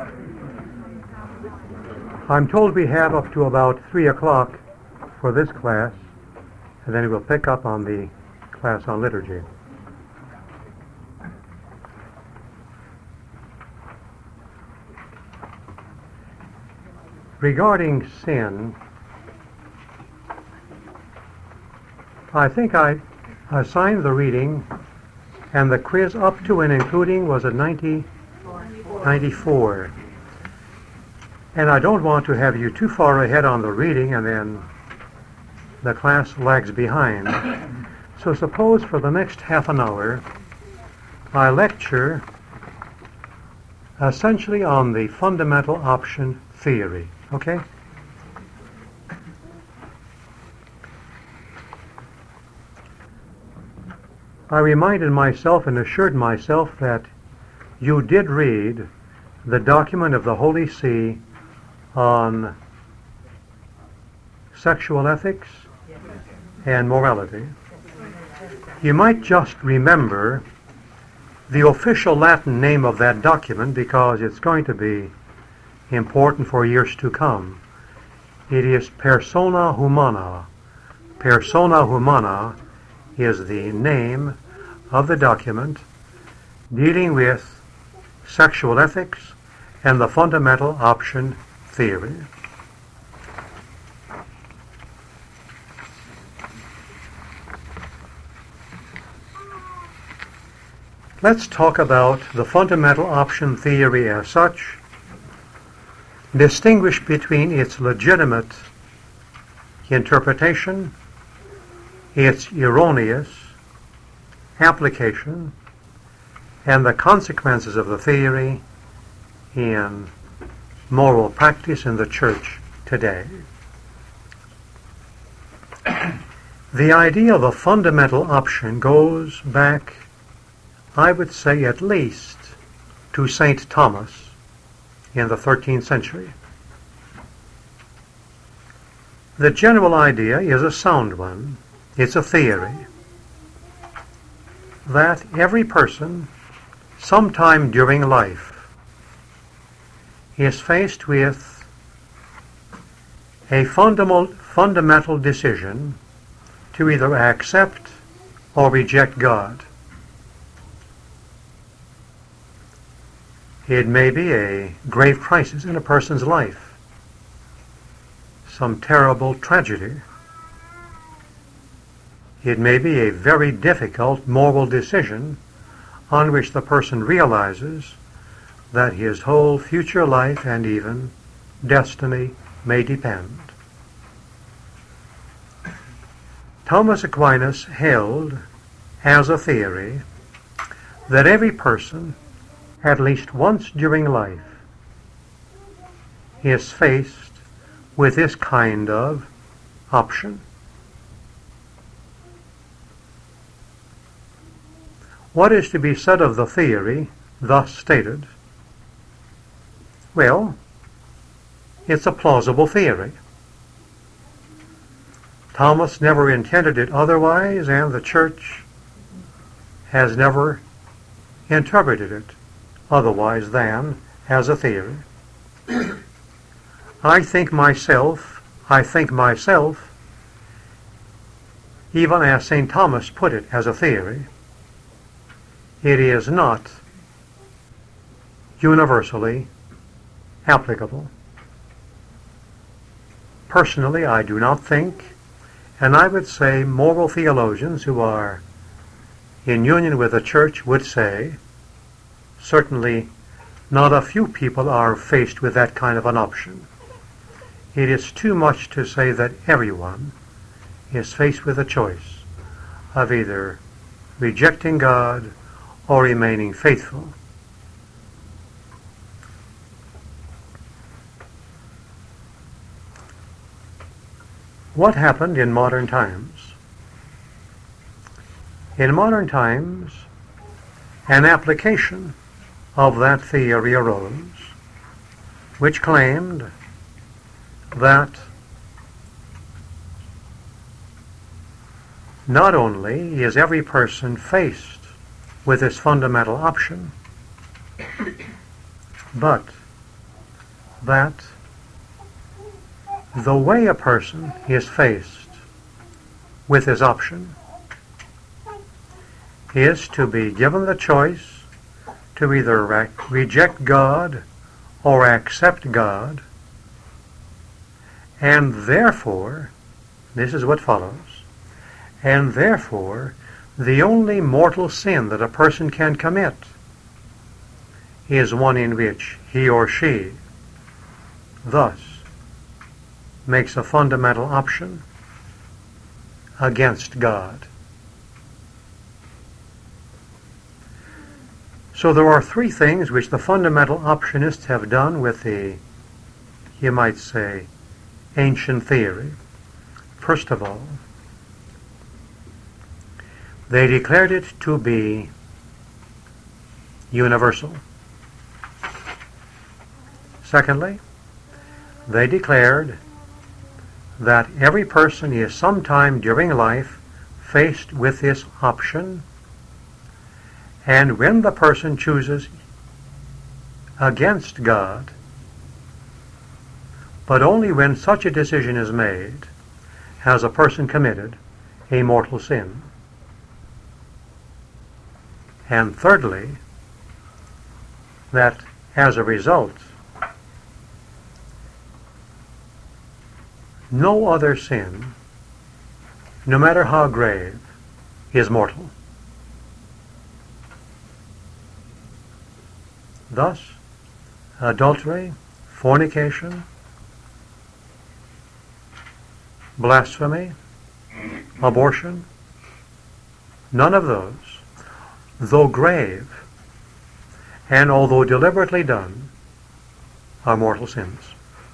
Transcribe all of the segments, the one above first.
I'm told we have up to about 3 o'clock for this class, and then we'll pick up on the class on liturgy. Regarding sin, I think I assigned the reading, and the quiz up to and including was at 94. And I don't want to have you too far ahead on the reading and then the class lags behind. So suppose for the next half an hour I lecture essentially on the fundamental option theory. Okay? I reminded myself and assured myself that you did read the document of the Holy See on sexual ethics and morality. You might just remember the official Latin name of that document because it's going to be important for years to come. It is Persona Humana. Persona Humana is the name of the document dealing with sexual ethics and the fundamental option theory. Let's talk about the fundamental option theory as such, distinguish between its legitimate interpretation, its erroneous application, and the consequences of the theory in moral practice in the church today. The idea of a fundamental option goes back, I would say, at least to St. Thomas in the 13th century. The general idea is a sound one. It's a theory that every person, sometime during life, is faced with a fundamental decision to either accept or reject God. It may be a grave crisis in a person's life, some terrible tragedy. It may be a very difficult moral decision on which the person realizes that his whole future life and even destiny may depend. Thomas Aquinas held as a theory that every person, at least once during life, is faced with this kind of option. What is to be said of the theory thus stated? Well, it's a plausible theory. Thomas never intended it otherwise, and the Church has never interpreted it otherwise than as a theory. I think myself, even as St. Thomas put it as a theory, it is not universally applicable. Personally, I do not think, and I would say moral theologians who are in union with the Church would say, certainly not a few people are faced with that kind of an option. It is too much to say that everyone is faced with a choice of either rejecting God or remaining faithful. What happened in modern times? In modern times, an application of that theory arose, which claimed that not only is every person faced with this fundamental option, but that the way a person is faced with his option is to be given the choice to either reject God or accept God, and therefore, this is what follows, and therefore the only mortal sin that a person can commit is one in which he or she thus makes a fundamental option against God. So there are three things which the fundamental optionists have done with the, you might say, ancient theory. First of all, they declared it to be universal. Secondly, they declared that every person is sometime during life faced with this option, and when the person chooses against God, but only when such a decision is made, has a person committed a mortal sin. And thirdly, that as a result, no other sin, no matter how grave, is mortal. Thus, adultery, fornication, blasphemy, abortion, none of those, though grave, and although deliberately done, are mortal sins.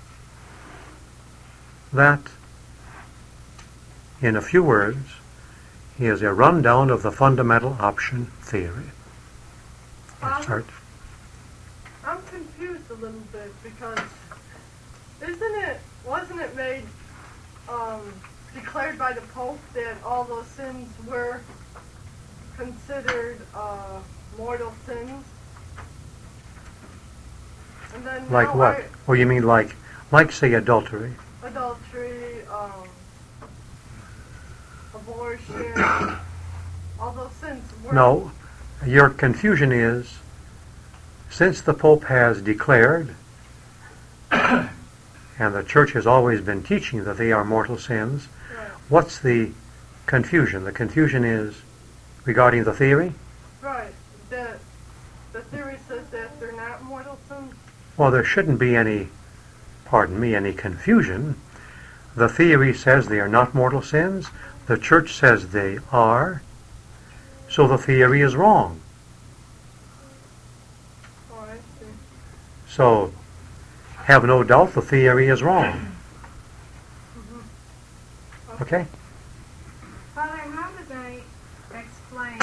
That, in a few words, is a rundown of the fundamental option theory. I'm confused a little bit because wasn't it made declared by the Pope that all those sins were considered mortal sins? And then like what? Or you mean like say adultery? Adultery, abortion, all those sins were... No, your confusion is, since the Pope has declared, and the Church has always been teaching that they are mortal sins, right. What's the confusion? The confusion is regarding the theory? Right. The theory says that they're not mortal sins? Well, there shouldn't be any confusion. The theory says they are not mortal sins. The Church says they are. So the theory is wrong. Oh, I see. So, have no doubt the theory is wrong. Mm-hmm. Okay? Father, how do they explain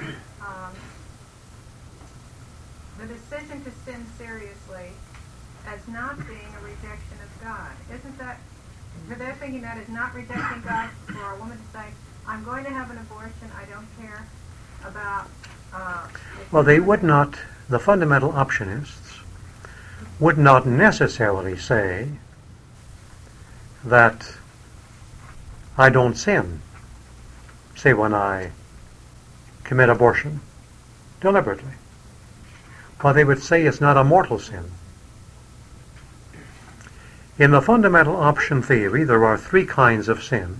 the decision to sin seriously as not being a rejection of God? Isn't that, they're thinking that is not rejecting God for a woman to say, I'm going to have an abortion, I don't care about... Well, they would not, the fundamental optionists would not necessarily say that I don't sin, say when I commit abortion deliberately. But they would say it's not a mortal sin. In the fundamental option theory, there are three kinds of sin.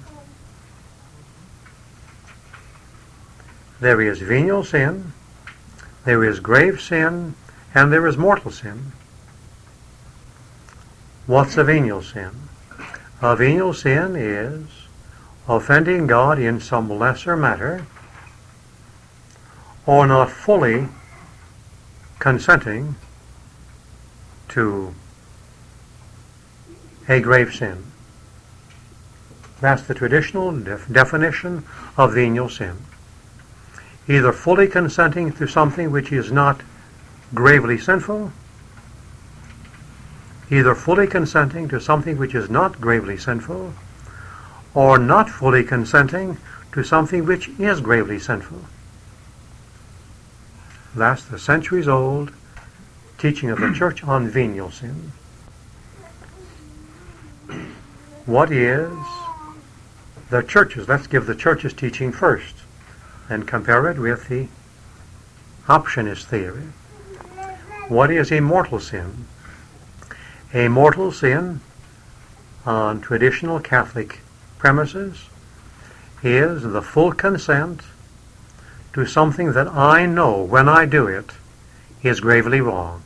There is venial sin, there is grave sin, and there is mortal sin. What's a venial sin? A venial sin is offending God in some lesser matter, or not fully consenting to a grave sin. That's the traditional definition of venial sin. Either fully consenting to something which is not gravely sinful, either fully consenting to something which is not gravely sinful, or not fully consenting to something which is gravely sinful. That's the centuries-old teaching of the Church on venial sin. what is the church's, let's give the church's teaching first and compare it with the optionist theory. What is a mortal sin? A mortal sin on traditional Catholic premises is the full consent to something that I know when I do it is gravely wrong.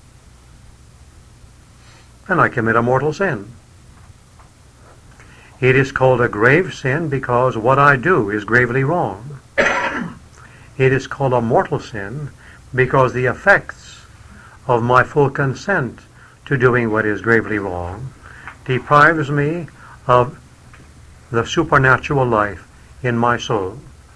And I commit a mortal sin. It is called a grave sin because what I do is gravely wrong. It is called a mortal sin because the effects of my full consent to doing what is gravely wrong deprives me of the supernatural life in my soul.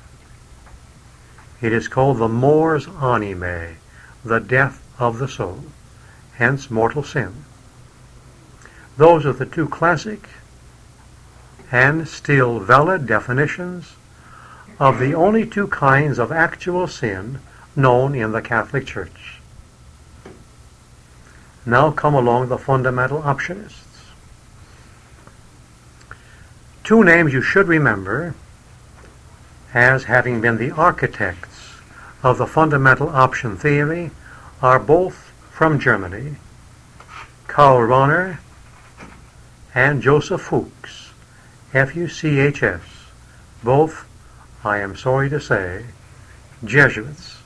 It is called the mors animae, the death of the soul, hence mortal sin. Those are the two classic and still valid definitions of the only two kinds of actual sin known in the Catholic Church. Now come along the fundamental optionists. Two names you should remember as having been the architects of the fundamental option theory are both from Germany, Karl Rahner and Joseph Fuchs, F-U-C-H-S, both, I am sorry to say, Jesuits.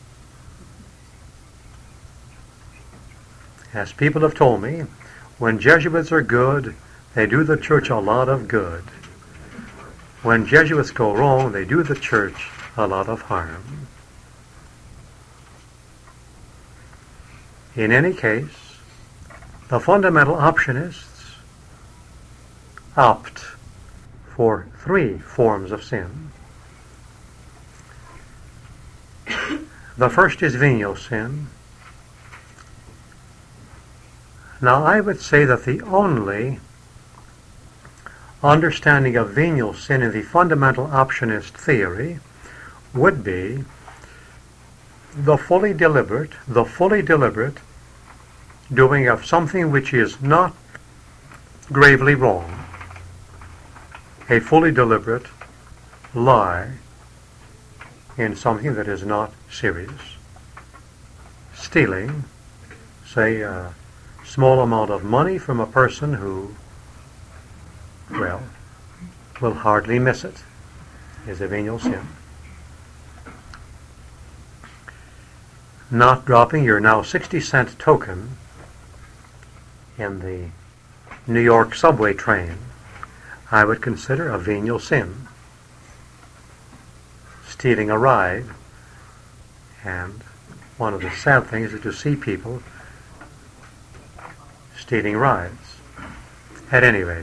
As people have told me, when Jesuits are good, they do the church a lot of good. When Jesuits go wrong, they do the church a lot of harm. In any case, the fundamental optionists opt for three forms of sin. The first is venial sin. Now, I would say that the only understanding of venial sin in the fundamental optionist theory would be the fully deliberate doing of something which is not gravely wrong, a fully deliberate lie in something that is not serious. Stealing, say, a small amount of money from a person who, well, will hardly miss it, is a venial sin. Not dropping your now 60-cent token in the New York subway train, I would consider a venial sin. Stealing a ride, and one of the sad things is to see people stealing rides. At any rate,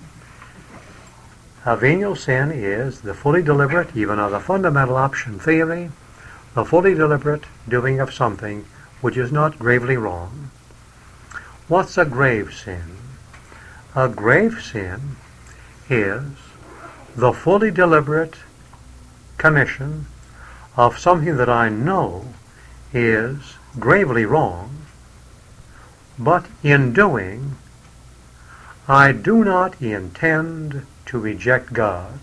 a venial sin is the fully deliberate, even of the fundamental option theory, the fully deliberate doing of something which is not gravely wrong. What's a grave sin? A grave sin is the fully deliberate commission of something that I know is gravely wrong, but in doing, I do not intend to reject God.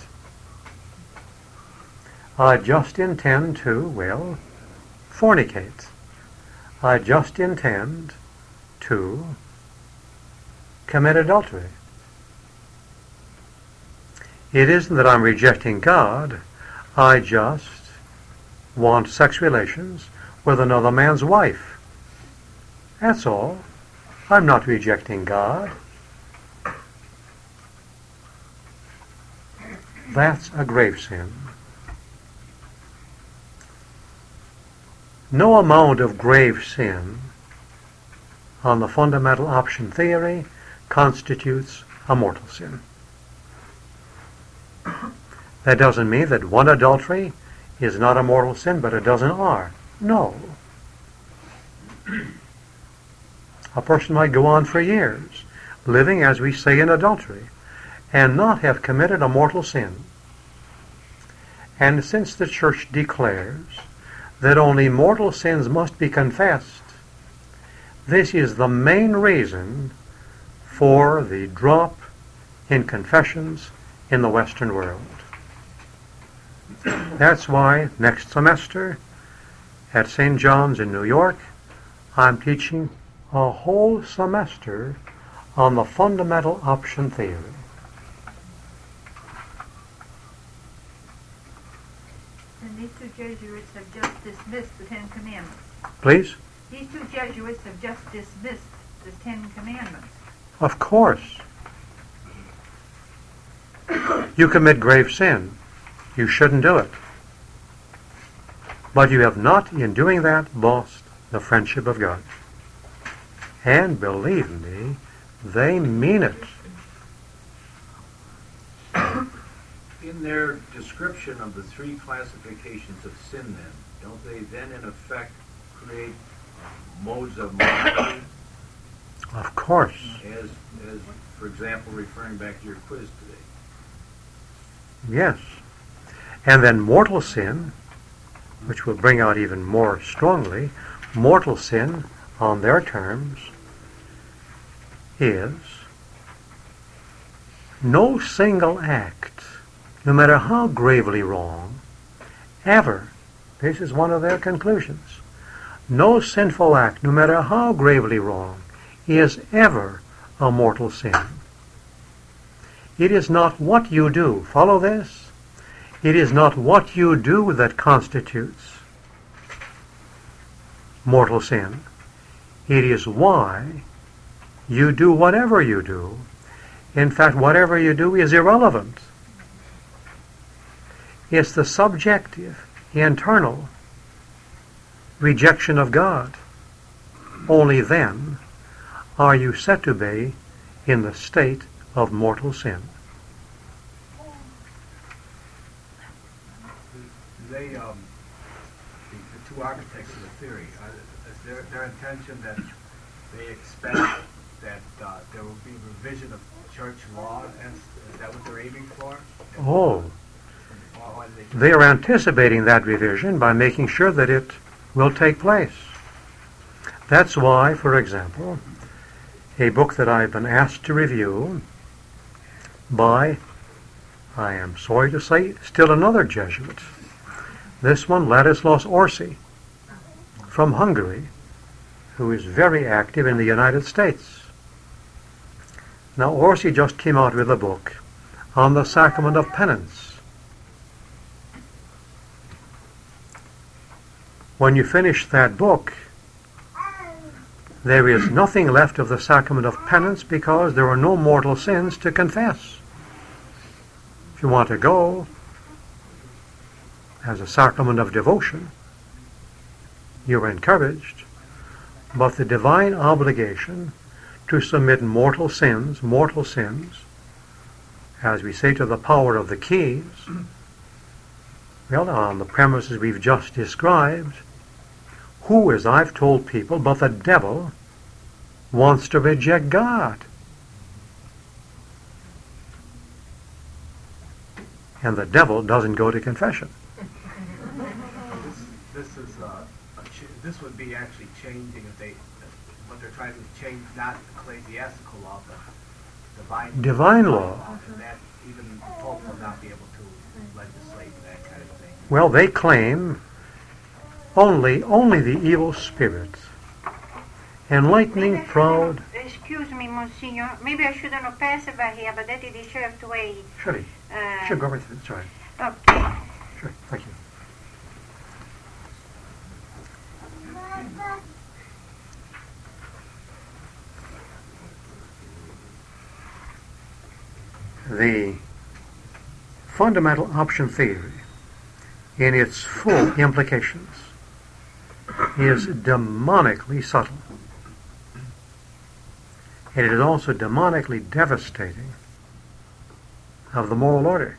I just intend to, well, fornicate. I just intend to commit adultery. It isn't that I'm rejecting God. I just want sex relations with another man's wife. That's all. I'm not rejecting God. That's a grave sin. No amount of grave sin on the fundamental option theory constitutes a mortal sin. That doesn't mean that one adultery is not a mortal sin, but a dozen are. No. A person might go on for years, living, as we say, in adultery, and not have committed a mortal sin. And since the Church declares that only mortal sins must be confessed, this is the main reason for the drop in confessions in the Western world. That's why next semester at St. John's in New York, I'm teaching a whole semester on the fundamental option theory. And these two Jesuits have just dismissed the Ten Commandments. Please? These two Jesuits have just dismissed the Ten Commandments. Of course. You commit grave sin. You shouldn't do it. But you have not, in doing that, lost the friendship of God. And believe me, they mean it. In their description of the three classifications of sin, then, don't they then, in effect, create modes of morality? Of course. As, for example, referring back to your quiz today. Yes. And then mortal sin, which will bring out even more strongly, mortal sin, on their terms, is no single act, no matter how gravely wrong, ever, this is one of their conclusions, no sinful act, no matter how gravely wrong, is ever a mortal sin. It is not what you do. Follow this? It is not what you do that constitutes mortal sin. It is why you do whatever you do. In fact, whatever you do is irrelevant. It's the subjective, internal rejection of God. Only then are you set to be in the state of mortal sin. They, the two architects of the theory, is their intention that they expect that there will be revision of church law, and is that what they're aiming for? Oh, they are anticipating that revision by making sure that it will take place. That's why, for example, a book that I've been asked to review by, I am sorry to say, still another Jesuit. This one, Ladislaus Orsi, from Hungary, who is very active in the United States. Now, Orsi just came out with a book on the sacrament of penance. When you finish that book, there is nothing left of the sacrament of penance because there are no mortal sins to confess. If you want to go as a sacrament of devotion, you are encouraged, but the divine obligation to submit mortal sins, as we say, to the power of the keys, well, on the premises we've just described, who, as I've told people, but the devil wants to reject God. And the devil doesn't go to confession. This would be actually changing what they're trying to change, not ecclesiastical law, but divine law. And that even the Pope will not be able to legislate that kind of thing. Well, they claim only the evil spirit, enlightening, proud. Excuse me, Monsignor. Maybe I shouldn't have passed by here, but that is the sheriff's way. Surely. Sure, go right through. That's all right. Okay. Sure, thank you. The fundamental option theory, in its full implications, is demonically subtle. And it is also demonically devastating of the moral order.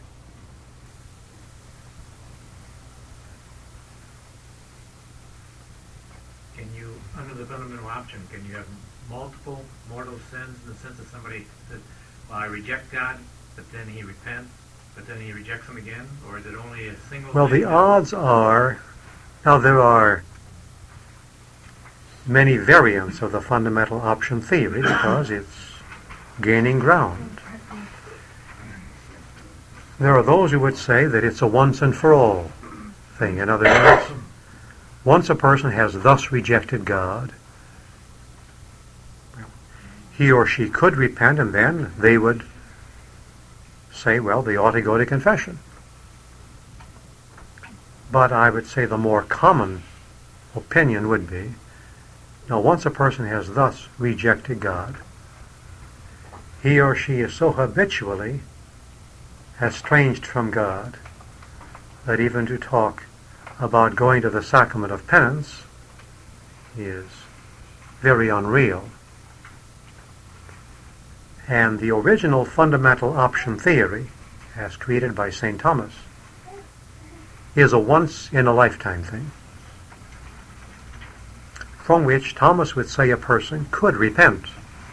Can you, under the fundamental option, can you have multiple mortal sins in the sense that somebody says, well, I reject God, but then he repents, but then he rejects him again? Or is it only a single Well, the odds are, now there are many variants of the fundamental option theory because it's gaining ground. There are those who would say that it's a once and for all thing. In other words, once a person has thus rejected God, he or she could repent, and then they would say, well, they ought to go to confession. But I would say the more common opinion would be, now once a person has thus rejected God, he or she is so habitually estranged from God that even to talk about going to the sacrament of penance is very unreal. And the original fundamental option theory, as created by St. Thomas, is a once-in-a-lifetime thing, from which Thomas would say a person could repent.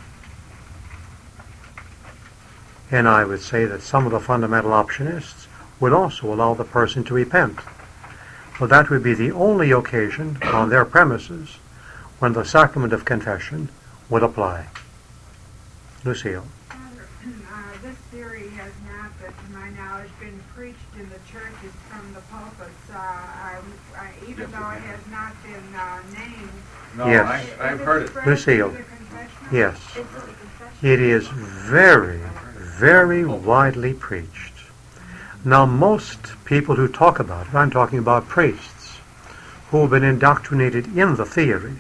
And I would say that some of the fundamental optionists would also allow the person to repent. But that would be the only occasion on their premises when the sacrament of confession would apply. Lucille. This theory has not, to my knowledge, been preached in the churches from the pulpits, even though it has not been named. No, Yes. I've heard it. Lucille. Yes. It is very, very widely preached. Now, most people who talk about it, I'm talking about priests, who have been indoctrinated in the theory,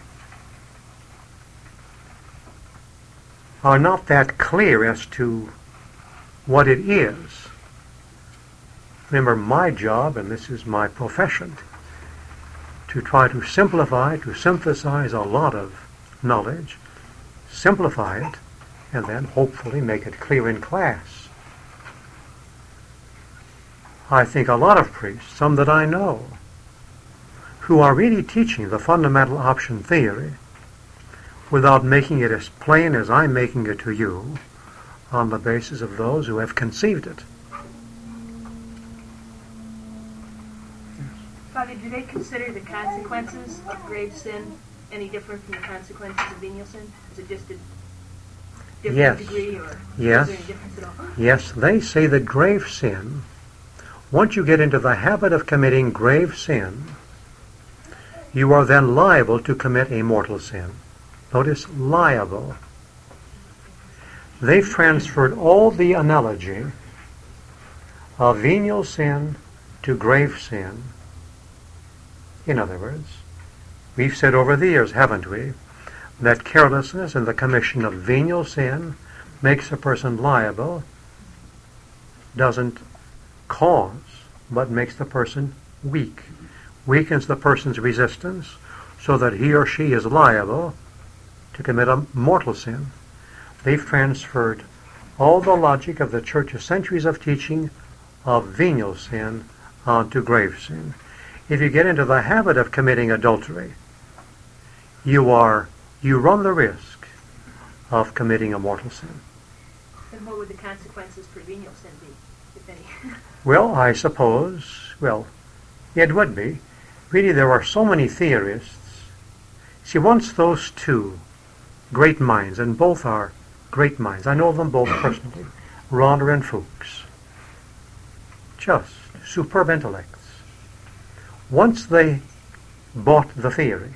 are not that clear as to what it is. Remember, my job, and this is my profession, to try to simplify, to synthesize a lot of knowledge, simplify it, and then hopefully make it clear in class. I think a lot of priests, some that I know, who are really teaching the fundamental option theory without making it as plain as I'm making it to you, on the basis of those who have conceived it. Father, do they consider the consequences of grave sin any different from the consequences of venial sin? Is it just a different Yes. degree, or Yes. is there any difference at all? Yes, they say that grave sin, once you get into the habit of committing grave sin, you are then liable to commit a mortal sin. Notice, liable. They've transferred all the analogy of venial sin to grave sin. In other words, we've said over the years, haven't we, that carelessness in the commission of venial sin makes a person liable, doesn't cause, but makes the person weak, weakens the person's resistance so that he or she is liable to commit a mortal sin. They've transferred all the logic of the Church's centuries of teaching of venial sin onto grave sin. If you get into the habit of committing adultery, you run the risk of committing a mortal sin. Then what would the consequences for venial sin be, if any? Well, I suppose, it would be. Really, there are so many theorists. See, once those two great minds, and both are great minds, I know them both personally, Rahner and Fuchs, just superb intellects. Once they bought the theory,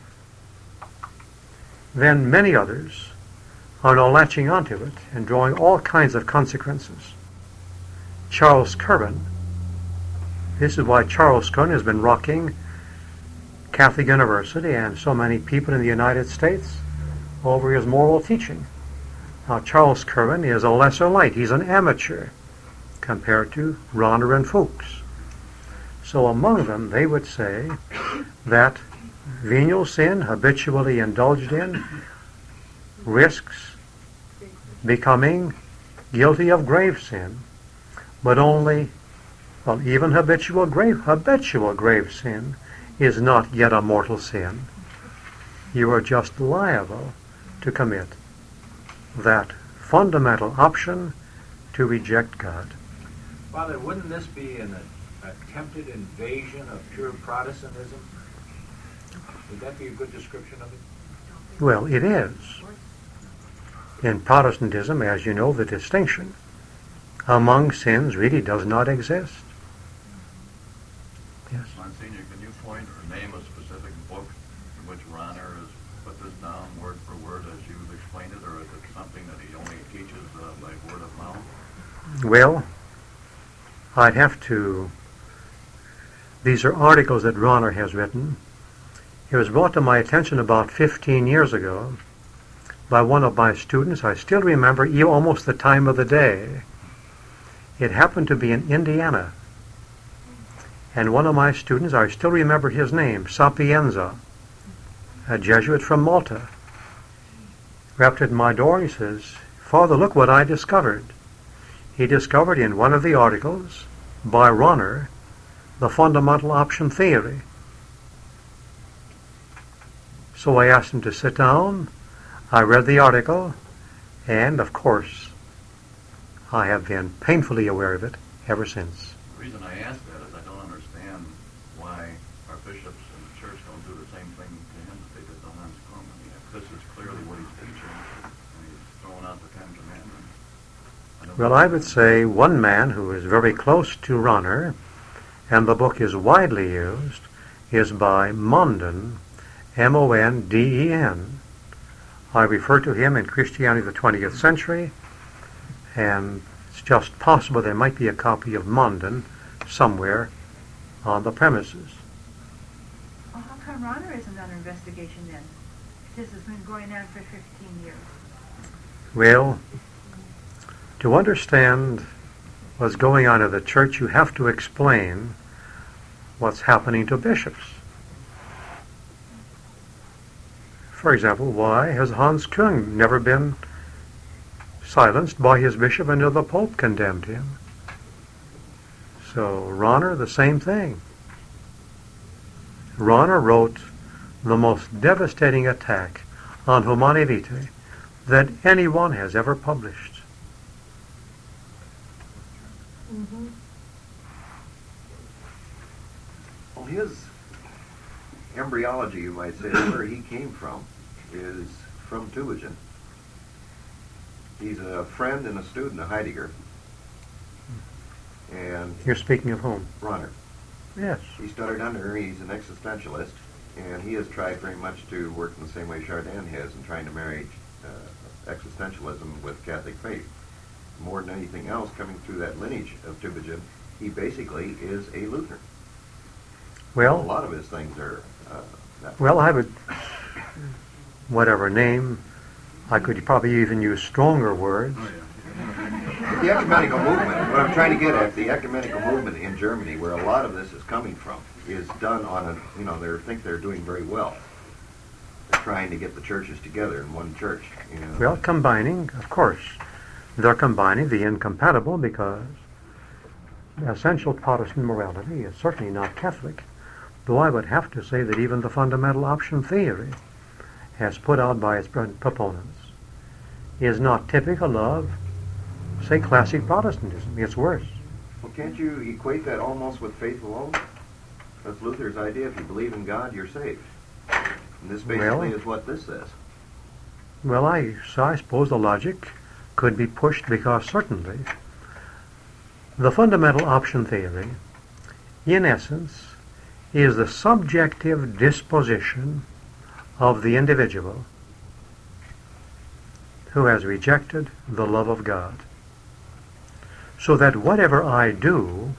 then many others are now latching onto it and drawing all kinds of consequences. Charles Curran, this is why Charles Curran has been rocking Catholic University and so many people in the United States over his moral teaching. Now, Charles Curran is a lesser light. He's an amateur compared to Rahner and Fuchs. So among them, they would say that venial sin, habitually indulged in, risks becoming guilty of grave sin, but only, even habitual grave sin is not yet a mortal sin. You are just liable to commit that fundamental option to reject God. Father, wouldn't this be an attempted invasion of pure Protestantism? Would that be a good description of it? Well, it is. In Protestantism, as you know, the distinction among sins really does not exist. Yes. Monsignor, can you point or name a specific book in which Rahner has put this down word for word as you've explained it, or is it something that he only teaches by word of mouth? Well, I'd have to... These are articles that Rahner has written. It was brought to my attention about 15 years ago by one of my students. I still remember almost the time of the day. It happened to be in Indiana. And one of my students, I still remember his name, Sapienza, a Jesuit from Malta, rapped at my door and he says, "Father, look what I discovered." He discovered in one of the articles by Rahner the fundamental option theory. So I asked him to sit down. I read the article, and of course, I have been painfully aware of it ever since. The reason I ask that is I don't understand why our bishops in the church don't do the same thing to him that they did to Hans Kung. I mean, if this is clearly what he's teaching, and he's throwing out the Ten Commandments. Well, I would say one man who is very close to Rahner, and the book is widely used, is by Monden, M-O-N-D-E-N. I refer to him in Christianity of the 20th Century, and it's just possible there might be a copy of Monden somewhere on the premises. Well, how come Rahner isn't under investigation then? This has been going on for 15 years. Well, to understand what's going on in the church, you have to explain what's happening to bishops. For example, why has Hans Küng never been silenced by his bishop until the Pope condemned him? So Rahner, the same thing. Rahner wrote the most devastating attack on Humanae Vitae that anyone has ever published. Mm-hmm. Well, his embryology, you might say, where he came from, is from Tübingen. He's a friend and a student of Heidegger. And You're speaking of whom? Rahner. Yes. He studied under her. He's an existentialist, and he has tried very much to work in the same way Chardin has in trying to marry existentialism with Catholic faith. More than anything else, coming through that lineage of Tübingen, he basically is a Lutheran. A Well, lot of his things are that well, I would, whatever name, I could probably even use stronger words. But the ecumenical movement, what I'm trying to get at, the ecumenical movement in Germany, where a lot of this is coming from, is done on a, they think they're doing very well. They're trying to get the churches together in one church. Well, combining, of course. They're combining the incompatible because essential Protestant morality is certainly not Catholic, though I would have to say that even the fundamental option theory, as put out by its proponents, is not typical of, say, classic Protestantism. It's worse. Well, can't you equate that almost with faith alone? That's Luther's idea. If you believe in God, you're saved. And this basically is what this says. Well, I suppose the logic could be pushed because certainly the fundamental option theory, in essence, is the subjective disposition of the individual who has rejected the love of God. So that whatever I do,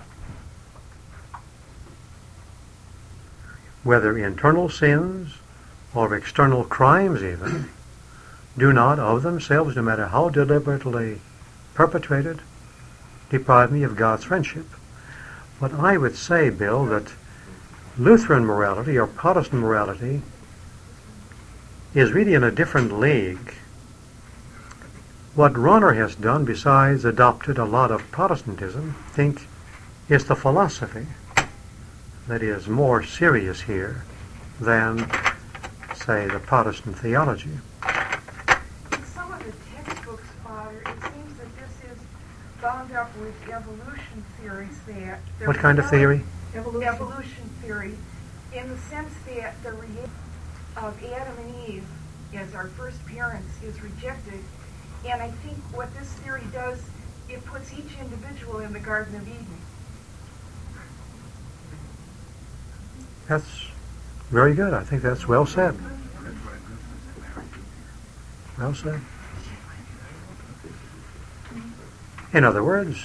whether internal sins or external crimes even, do not of themselves, no matter how deliberately perpetrated, deprive me of God's friendship. But I would say, Bill, that Lutheran morality or Protestant morality is really in a different league. What Rahner has done, besides adopted a lot of Protestantism, I think is the philosophy that is more serious here than, say, the Protestant theology. In some of the textbooks, Father, it seems that this is bound up with evolution theories that... What kind of theory? Evolution theory, in the sense that the reality of Adam and Eve as our first parents is rejected. And I think what this theory does it puts each individual in the Garden of Eden. That's very good. I think that's well said. Well said. In other words,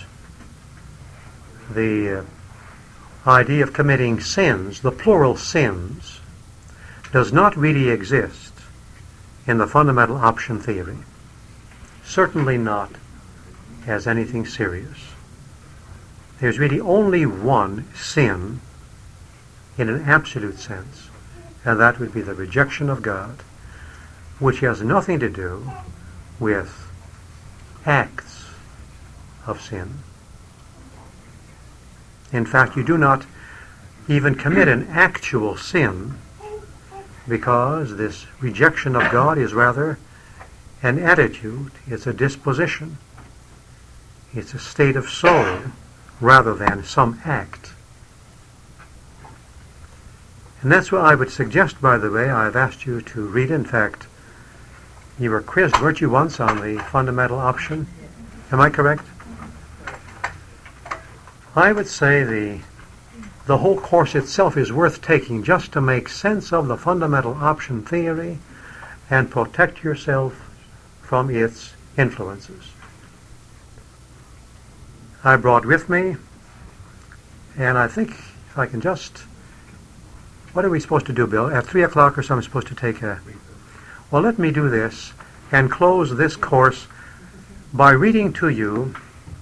the idea of committing sins, the plural sins, does not really exist in the fundamental option theory. Certainly not as anything serious. There's really only one sin in an absolute sense, and that would be the rejection of God, which has nothing to do with acts of sin. In fact, you do not even commit an actual sin, because this rejection of God is rather an attitude, it's a disposition, it's a state of soul rather than some act. And that's what I would suggest, by the way. I've asked you to read. In fact, you were quizzed, weren't you, once on the fundamental option? Am I correct? I would say the whole course itself is worth taking just to make sense of the fundamental option theory and protect yourself from its influences. I brought with me, and I think if I can just... What are we supposed to do, Bill? At 3 o'clock or so I'm supposed to take a... Well, let me do this and close this course by reading to you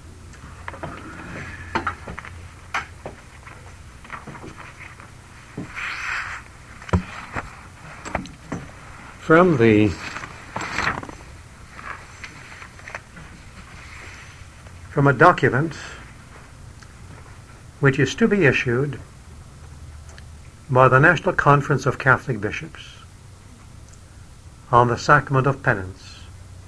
from a document which is to be issued by the National Conference of Catholic Bishops on the Sacrament of Penance.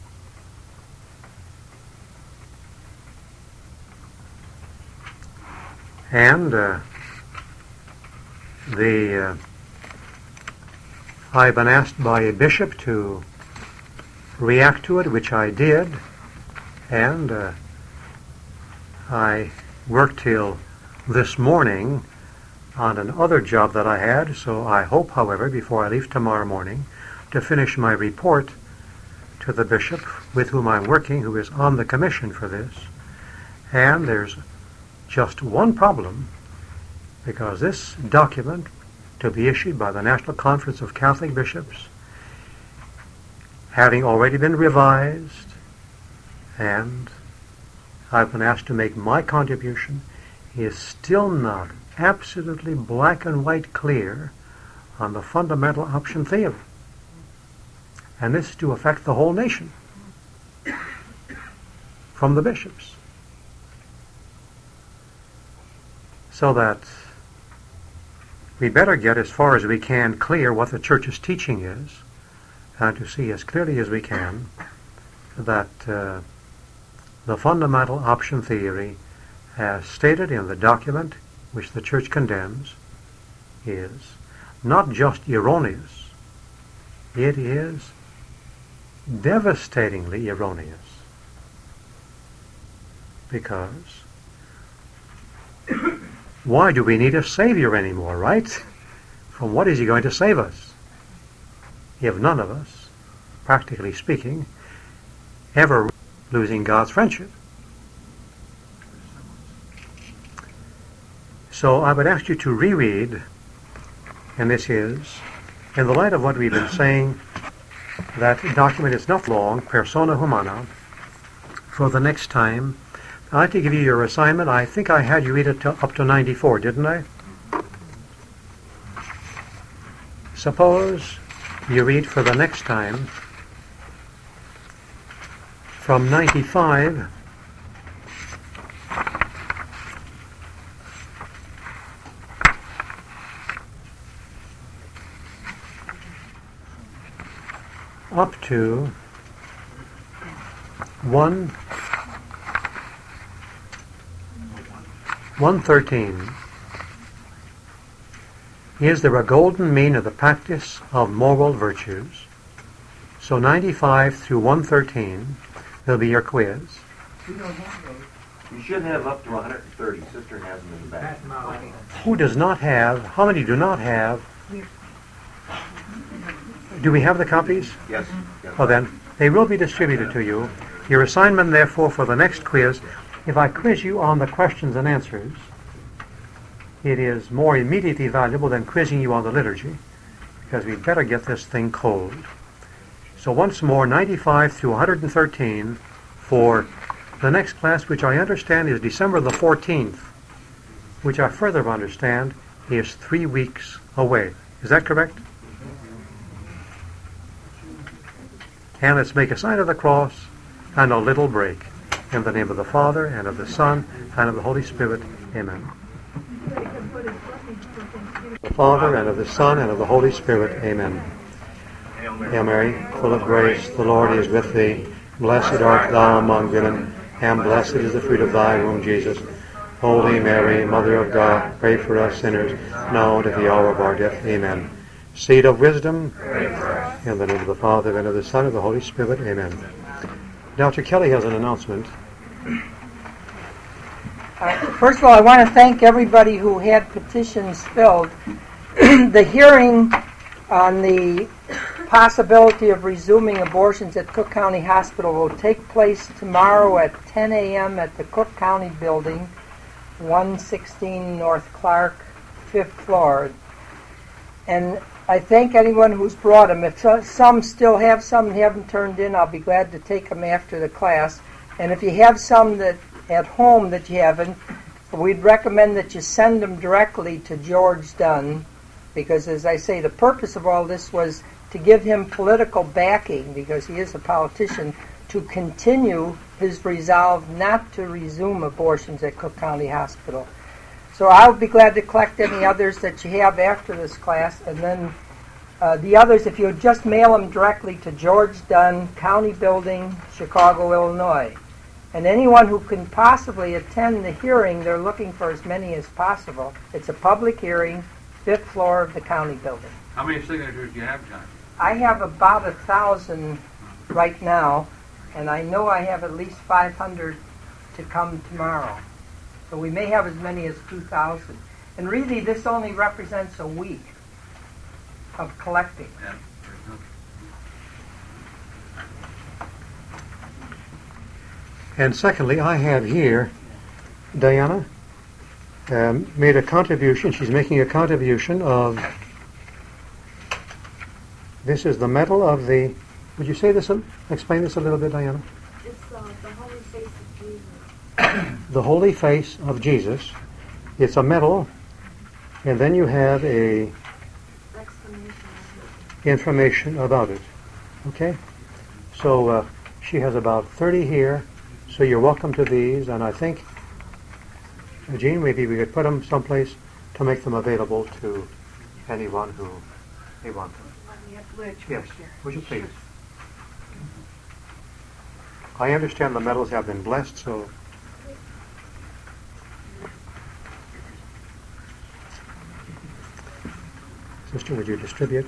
And I've been asked by a bishop to react to it, which I did, and I worked till this morning on another job that I had, so I hope, however, before I leave tomorrow morning, to finish my report to the bishop with whom I'm working, who is on the commission for this. And there's just one problem, because this document, to be issued by the National Conference of Catholic Bishops, having already been revised, and I've been asked to make my contribution, is still not absolutely black and white clear on the fundamental option theory. And this is to affect the whole nation from the bishops. So that we better get as far as we can clear what the Church's teaching is, and to see as clearly as we can that the fundamental option theory, as stated in the document which the Church condemns, is not just erroneous, it is devastatingly erroneous. Because why do we need a Savior anymore, right? From what is He going to save us? If none of us, practically speaking, ever losing God's friendship. So I would ask you to reread, and this is, in the light of what we've been saying, that document is not long, Persona Humana, for the next time. I'd like to give you your assignment. I think I had you read it up to 94, didn't I? Suppose you read for the next time from 95 up to 113. Is there a golden mean of the practice of moral virtues? So 95 through 113 will be your quiz. We don't have those. You should have up to 130. Sister has them in the back. Pass them out. Who does not have, how many do not have? Do we have the copies? Yes. Yes. Well then, they will be distributed to you. Your assignment, therefore, for the next quiz, if I quiz you on the questions and answers, it is more immediately valuable than quizzing you on the liturgy, because we'd better get this thing cold. So once more, 95 through 113 for the next class, which I understand is December the 14th, which I further understand is 3 weeks away. Is that correct? And let's make a sign of the cross and a little break. In the name of the Father, and of the Son, and of the Holy Spirit. Amen. The Father, and of the Son, and of the Holy Spirit. Amen. Hail Mary, full of grace, the Lord is with thee. Blessed art thou among women, and blessed is the fruit of thy womb, Jesus. Holy Mary, Mother of God, pray for us sinners, now and at the hour of our death. Amen. Seed of wisdom, in the name of the Father, and of the Son, and of the Holy Spirit. Amen. Dr. Kelly has an announcement. First of all, I want to thank everybody who had petitions filled. The hearing on the possibility of resuming abortions at Cook County Hospital will take place tomorrow at 10 a.m. at the Cook County Building, 116 North Clark, 5th floor. And I thank anyone who's brought them. If some still have some haven't turned in, I'll be glad to take them after the class. And if you have some that at home that you haven't, we'd recommend that you send them directly to George Dunn, because, as I say, the purpose of all this was to give him political backing, because he is a politician, to continue his resolve not to resume abortions at Cook County Hospital. So I'll be glad to collect any others that you have after this class, and then the others, if you would just mail them directly to George Dunn, County Building, Chicago, Illinois. And anyone who can possibly attend the hearing, they're looking for as many as possible. It's a public hearing, 5th floor of the County Building. How many signatures do you have, John? I have about 1,000 right now, and I know I have at least 500 to come tomorrow. So we may have as many as 2,000. And really, this only represents a week of collecting. Yeah. And secondly, I have here Diana made a contribution. She's making a contribution of, this is the medal of the, would you say this, explain this a little bit, Diana? It's the Holy Face of Jesus. The Holy Face of Jesus. It's a medal, and then you have a information about it. Okay? So she has about 30 here, so you're welcome to these, and I think, Jean, maybe we could put them someplace to make them available to anyone who may want them. Yes, would you please? I understand the medals have been blessed, so Sister, would you distribute?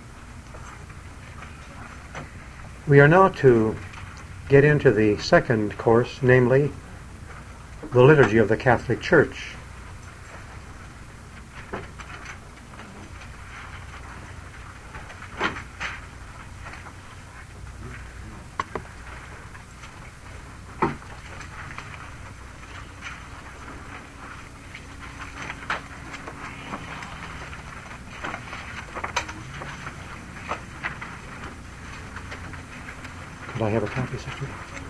We are now to get into the second course, namely the liturgy of the Catholic Church. Could I have a copy, Sister?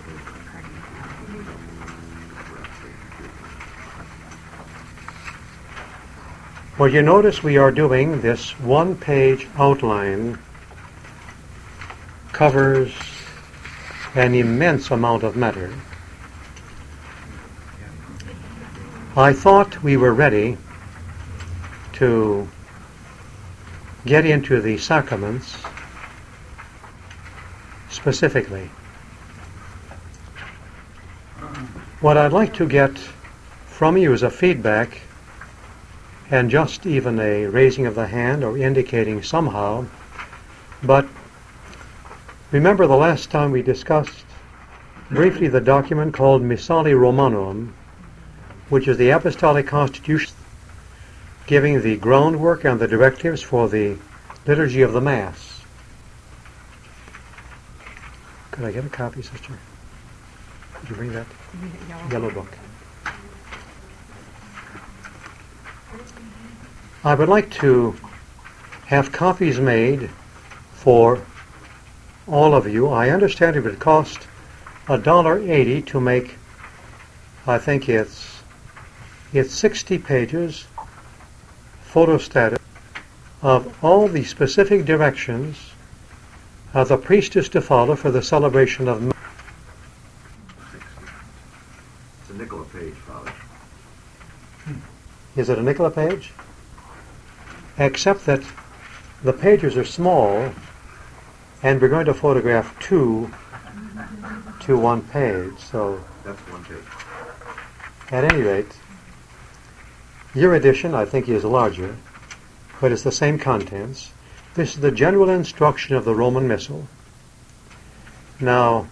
Well, you notice we are doing this one-page outline, covers an immense amount of matter. I thought we were ready to get into the sacraments specifically. What I'd like to get from you is a feedback and just even a raising of the hand or indicating somehow. But remember the last time we discussed briefly the document called Missali Romanum, which is the Apostolic Constitution giving the groundwork and the directives for the liturgy of the Mass. Could I get a copy, sister? Could you bring that yellow book? I would like to have copies made for all of you. I understand it would cost $1.80 to make, I think it's 60 pages, photostated, of all the specific directions the priest is to follow for the celebration of Mass. It's a nickel a page, Father. Is it a nickel a page? Except that the pages are small, and we're going to photograph two to one page. So that's one page. At any rate, your edition, I think, is larger, but it's the same contents. This is the general instruction of the Roman Missal. Now,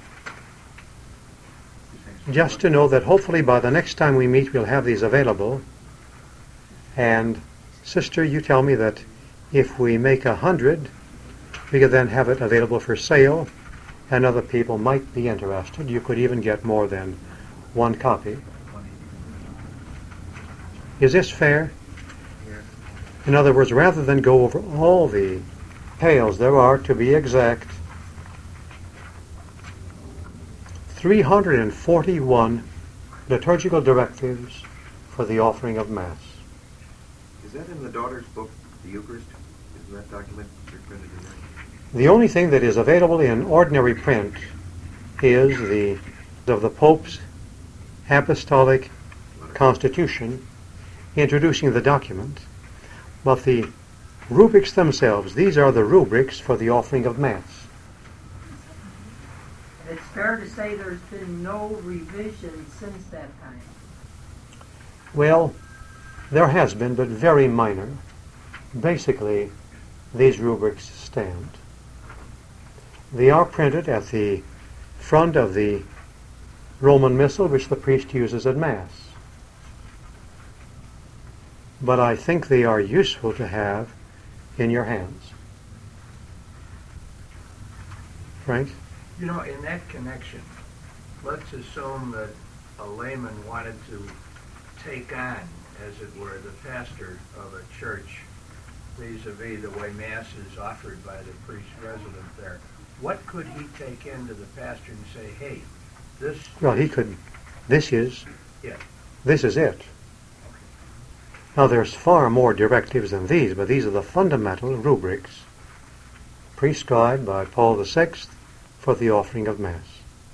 just to know that hopefully by the next time we meet we'll have these available. And sister, you tell me that if we make 100, we could then have it available for sale, and other people might be interested. You could even get more than one copy. Is this fair? In other words, rather than go over all the details, there are, to be exact, 341 liturgical directives for the offering of Mass. Is that in the daughter's book, the Eucharist? Isn't that document printed in there? The only thing that is available in ordinary print is the Pope's Apostolic Constitution introducing the document. But the rubrics themselves, these are the rubrics for the offering of Mass. It's fair to say there's been no revision since that time. Well, there has been, but very minor. Basically, these rubrics stand. They are printed at the front of the Roman Missal, which the priest uses at Mass. But I think they are useful to have in your hands. Frank? You know, in that connection, let's assume that a layman wanted to take on, as it were, the pastor of a church vis-a-vis the way Mass is offered by the priest resident there. What could he take into the pastor and say, hey, this... Well, he could. This is it. Now, there's far more directives than these, but these are the fundamental rubrics prescribed by Paul VI for the offering of Mass.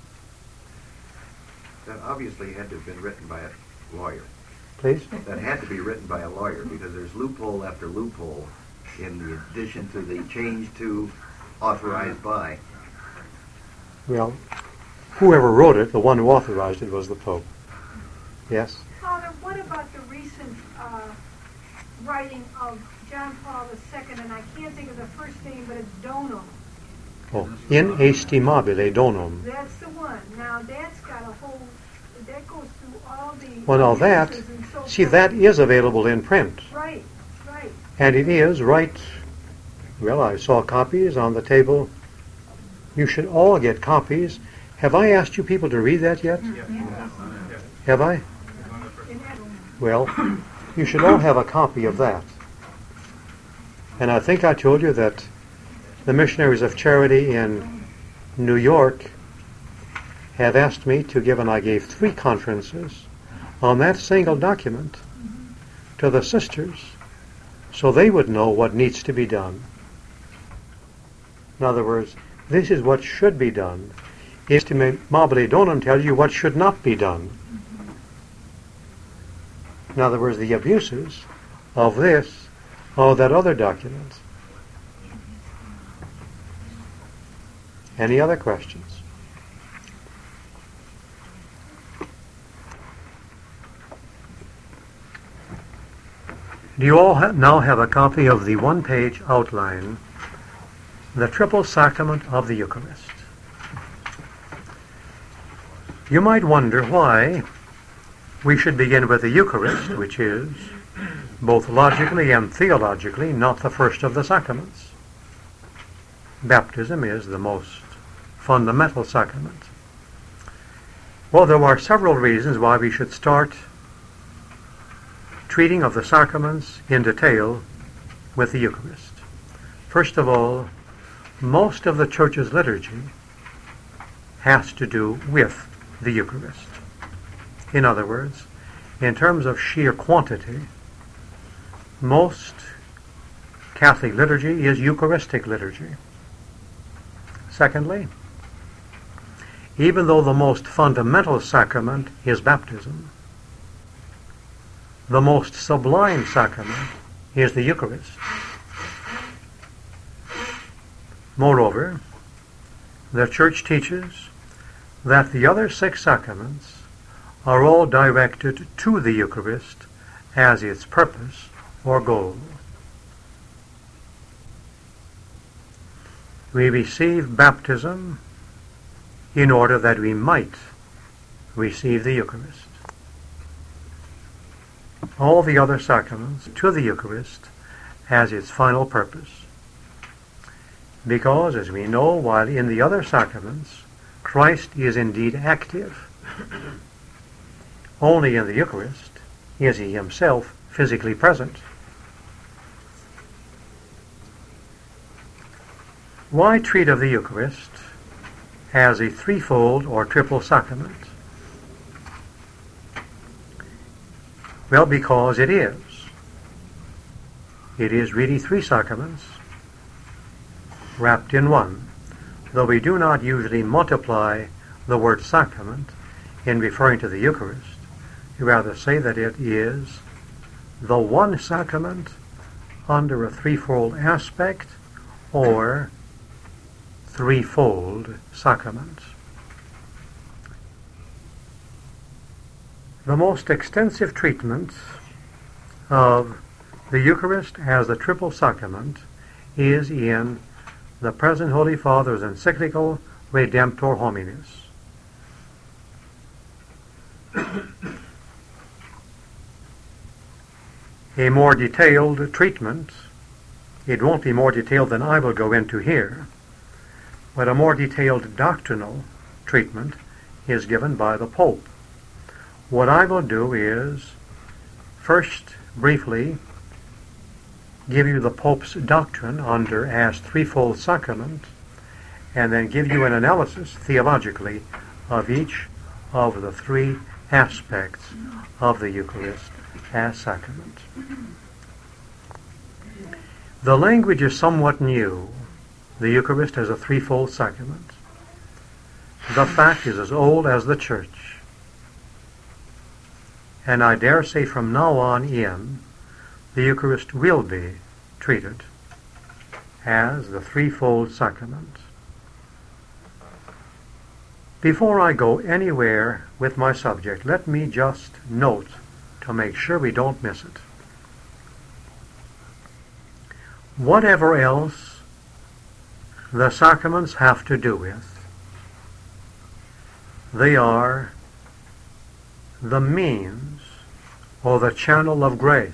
That obviously had to have been written by a lawyer. Please? That had to be written by a lawyer, because there's loophole after loophole in the addition to the change to authorized by. Well, whoever wrote it, the one who authorized it, was the Pope. Yes? Father, what about the recent writing of John Paul II, and I can't think of the first name, but it's Donum. Oh, in estimabile donum. That's the one. Now that's got a whole, that goes through all the... Well, now that, so see, that is available in print. Right, right. And it is right, well, I saw copies on the table. You should all get copies. Have I asked you people to read that yet? Have I? Well, you should all have a copy of that. And I think I told you that the Missionaries of Charity in New York have asked me to give, and I gave 3 conferences on that single document to the sisters so they would know what needs to be done. In other words, this is what should be done. Estimabile donum tells you what should not be done. In other words, the abuses of this or that other document. Any other questions? Do you all now have a copy of the one-page outline, The Triple Sacrament of the Eucharist? You might wonder why we should begin with the Eucharist, which is, both logically and theologically, not the first of the sacraments. Baptism is the most fundamental sacrament. Well, there are several reasons why we should start treating of the sacraments in detail with the Eucharist. First of all, most of the Church's liturgy has to do with the Eucharist. In other words, in terms of sheer quantity, most Catholic liturgy is Eucharistic liturgy. Secondly, even though the most fundamental sacrament is baptism, the most sublime sacrament is the Eucharist. Moreover, the Church teaches that the other 6 sacraments are all directed to the Eucharist as its purpose or goal. We receive baptism in order that we might receive the Eucharist. All the other sacraments to the Eucharist as its final purpose. Because, as we know, while in the other sacraments, Christ is indeed active, only in the Eucharist is he himself physically present. Why treat of the Eucharist as a threefold or triple sacrament? Well, because it is. It is really 3 sacraments wrapped in one, though we do not usually multiply the word sacrament in referring to the Eucharist. We rather say that it is the one sacrament under a threefold aspect, or threefold sacrament. The most extensive treatment of the Eucharist as the triple sacrament is in the present Holy Father's encyclical Redemptor Hominis. A more detailed treatment, it won't be more detailed than I will go into here, but a more detailed doctrinal treatment is given by the Pope. What I will do is first briefly give you the Pope's doctrine under as threefold sacrament, and then give you an analysis theologically of each of the 3 aspects of the Eucharist as sacrament. The language is somewhat new. The Eucharist as a threefold sacrament. The fact is as old as the Church. And I dare say from now on in, the Eucharist will be treated as the threefold sacrament. Before I go anywhere with my subject, let me just note to make sure we don't miss it. Whatever else the sacraments have to do with, they are the means or the channel of grace.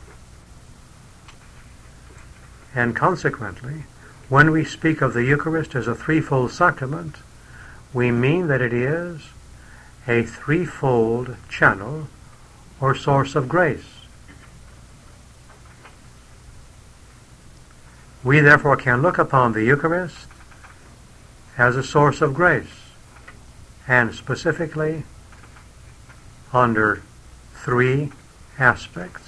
And consequently, when we speak of the Eucharist as a threefold sacrament, we mean that it is a threefold channel or source of grace. We therefore can look upon the Eucharist as a source of grace, and specifically under 3 aspects.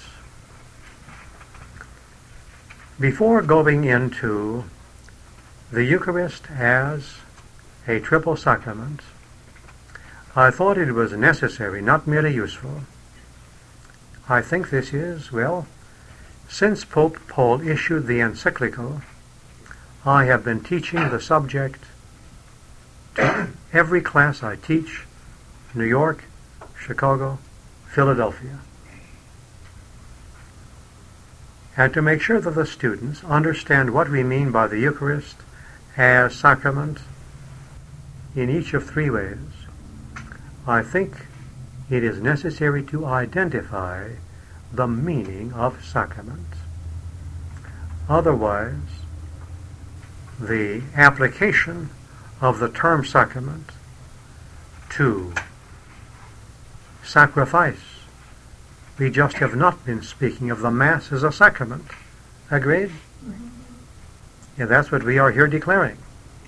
Before going into the Eucharist as a triple sacrament, I thought it was necessary, not merely useful. I think this is, well, since Pope Paul issued the encyclical, I have been teaching the subject to every class I teach, New York, Chicago, Philadelphia. And to make sure that the students understand what we mean by the Eucharist as sacrament in each of 3 ways, I think it is necessary to identify the meaning of sacrament. Otherwise, the application of the term sacrament to sacrifice, we just have not been speaking of the Mass as a sacrament. Agreed? Yeah, that's what we are here declaring.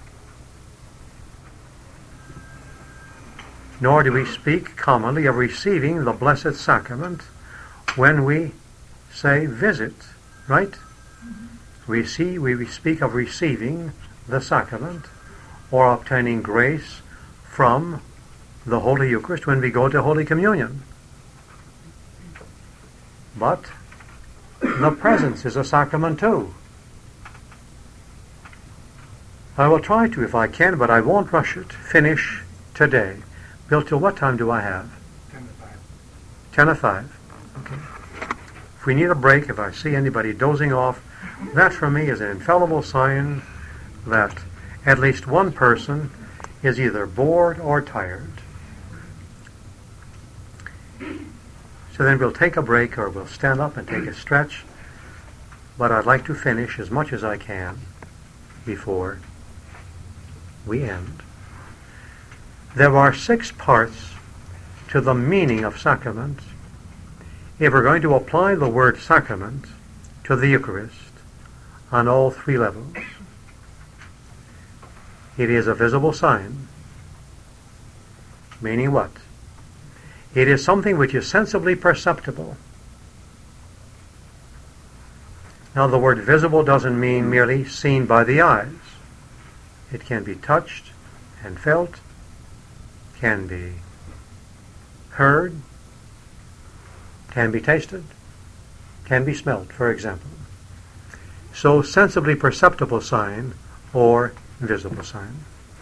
Nor do we speak commonly of receiving the Blessed Sacrament when we say visit, right? We speak of receiving the sacrament or obtaining grace from the Holy Eucharist when we go to Holy Communion. But the presence is a sacrament too. I will try to, if I can, but I won't rush it, finish today. Bill, till what time do I have? 10 to 5. 10 to 5. Okay. If we need a break, if I see anybody dozing off, that for me is an infallible sign that at least one person is either bored or tired. So then we'll take a break, or we'll stand up and take a stretch, but I'd like to finish as much as I can before we end. There are 6 parts to the meaning of sacrament if we're going to apply the word sacrament to the Eucharist on all 3 levels. It is a visible sign, meaning what? It is something which is sensibly perceptible. Now, the word visible doesn't mean merely seen by the eyes. It can be touched and felt, can be heard, can be tasted, can be smelled, for example. So, sensibly perceptible sign or visible sign.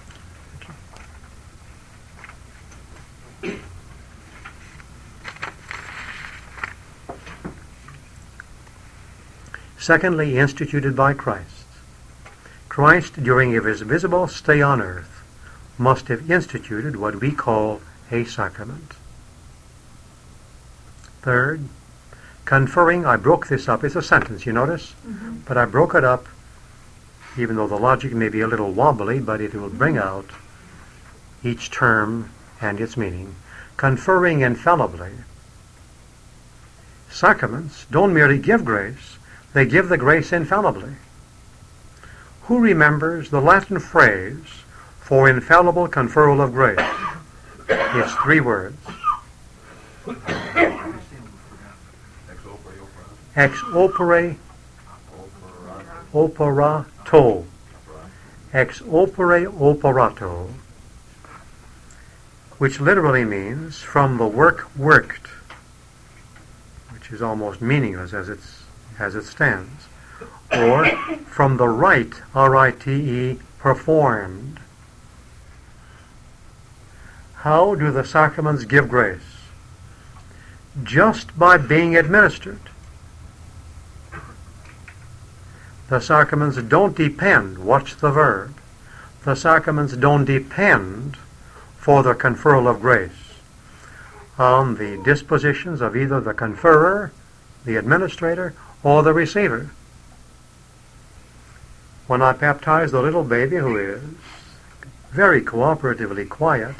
Secondly, instituted by Christ. Christ, during his visible stay on earth, must have instituted what we call a sacrament. Third, conferring, I broke this up, it's a sentence, you notice? But I broke it up, even though the logic may be a little wobbly, but it will bring out each term and its meaning. Conferring infallibly. Sacraments don't merely give grace, they give the grace infallibly. Who remembers the Latin phrase for infallible conferral of grace? It's 3 words. Ex opere operato. Ex opere operato, which literally means from the work worked, which is almost meaningless as it stands, or from the rite, R-I-T-E, performed. How do the sacraments give grace? Just by being administered. The sacraments don't depend, watch the verb, the sacraments don't depend for the conferral of grace on the dispositions of either the conferrer, the administrator, or the receiver. When I baptize the little baby, who is very cooperatively quiet,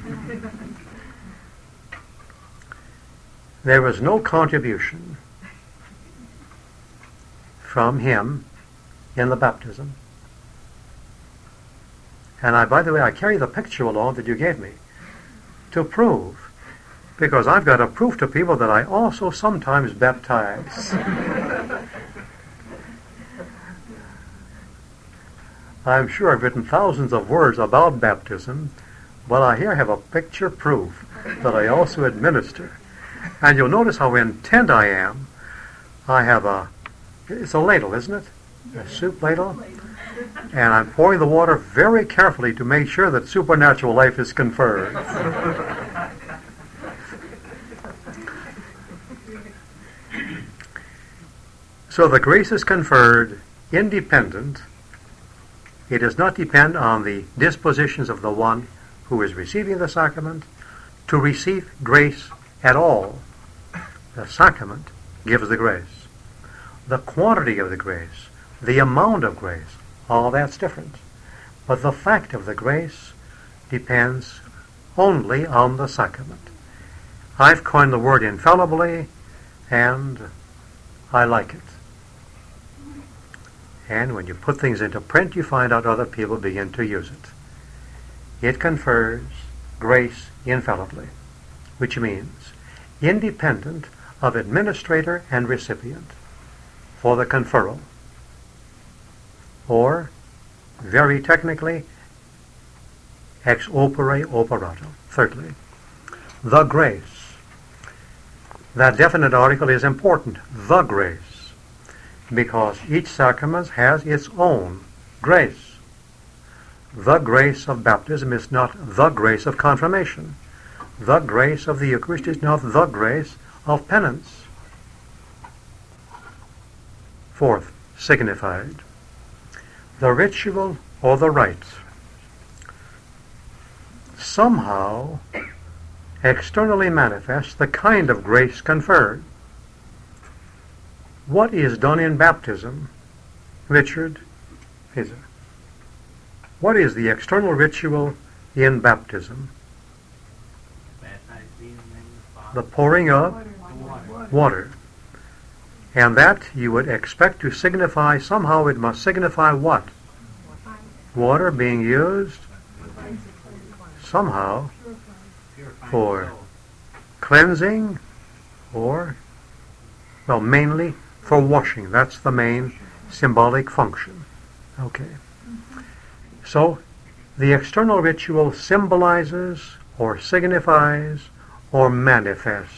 there was no contribution from him in the baptism. And by the way, I carry the picture along that you gave me to prove, because I've got to prove to people that I also sometimes baptize. I'm sure I've written thousands of words about baptism, but I here have a picture proof that I also administer. And you'll notice how intent I am. I have it's a ladle, isn't it? A soup ladle. And I'm pouring the water very carefully to make sure that supernatural life is conferred. So the grace is conferred independent. It does not depend on the dispositions of the one who is receiving the sacrament, to receive grace at all. The sacrament gives the grace. The quantity of the grace, the amount of grace, all that's different. But the fact of the grace depends only on the sacrament. I've coined the word infallibly, and I like it. And when you put things into print, you find out other people begin to use it. It confers grace infallibly, which means independent of administrator and recipient for the conferral. Or, very technically, ex opere operato. Thirdly, the grace. That definite article is important, the grace, because each sacrament has its own grace. The grace of baptism is not the grace of confirmation. The grace of the Eucharist is not the grace of penance. Fourth, signified. The ritual or the rite somehow externally manifests the kind of grace conferred. What is done in baptism, Richard? What is the external ritual in baptism? The pouring of water. And that you would expect to signify, somehow it must signify what? Water being used somehow for cleansing or, well, mainly for washing. That's the main symbolic function. Okay. So the external ritual symbolizes or signifies or manifests.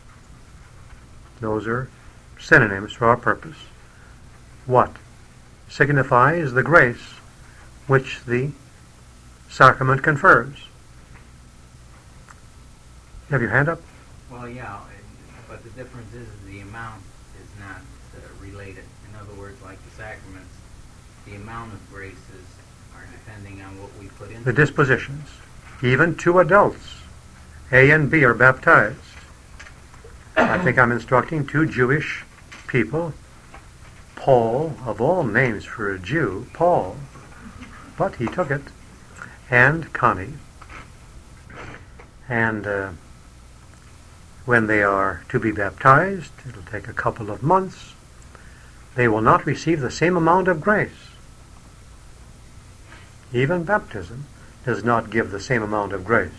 Those are synonyms for our purpose. What signifies the grace which the sacrament confers. You have your hand up? Well, yeah, but the difference is the amount is not related. In other words, like the sacraments, the amount of graces are depending on what we put in. The dispositions. Even two adults, A and B, are baptized. I think I'm instructing two Jewish people. Paul, of all names for a Jew, Paul, but he took it, and Connie. And when they are to be baptized, it'll take a couple of months, they will not receive the same amount of grace. Even baptism does not give the same amount of grace.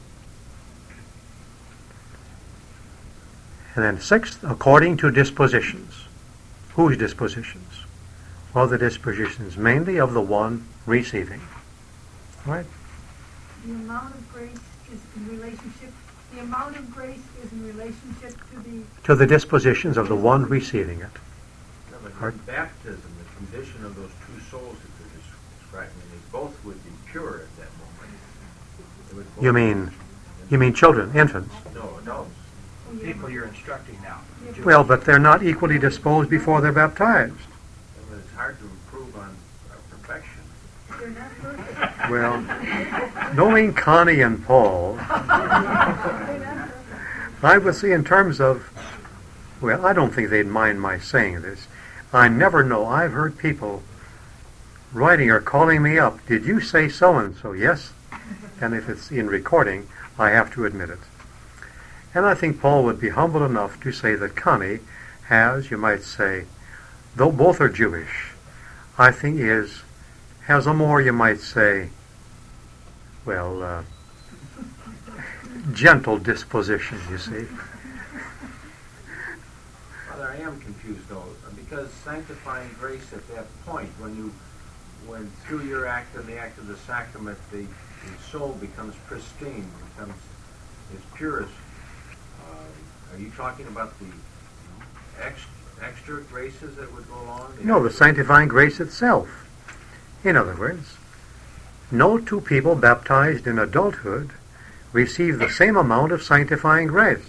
And then sixth, according to dispositions. Whose dispositions? Well, the dispositions mainly of the one receiving. Right? The amount of grace is in relationship. The amount of grace is in relationship to the dispositions of the one receiving it. No, but in baptism, the condition of those two souls that you're describing, they both would be pure at that moment. You mean children, infants? No, adults. People you're instructing now. Well, but they're not equally disposed before they're baptized. But it's hard to improve on perfection. They're not perfect. Well, knowing Connie and Paul, I would say in terms of, well, I don't think they'd mind my saying this. I never know. I've heard people writing or calling me up. Did you say so-and-so? Yes. And if it's in recording, I have to admit it. And I think Paul would be humble enough to say that Connie has, you might say, though both are Jewish, I think has a more, you might say, well, gentle disposition, you see. Father, I am confused though, because sanctifying grace at that point, when through your act and the act of the sacrament, the soul becomes pristine, becomes its purest. Are you talking about the extra graces that would go along? No, the sanctifying grace itself. In other words, no two people baptized in adulthood receive the same amount of sanctifying grace.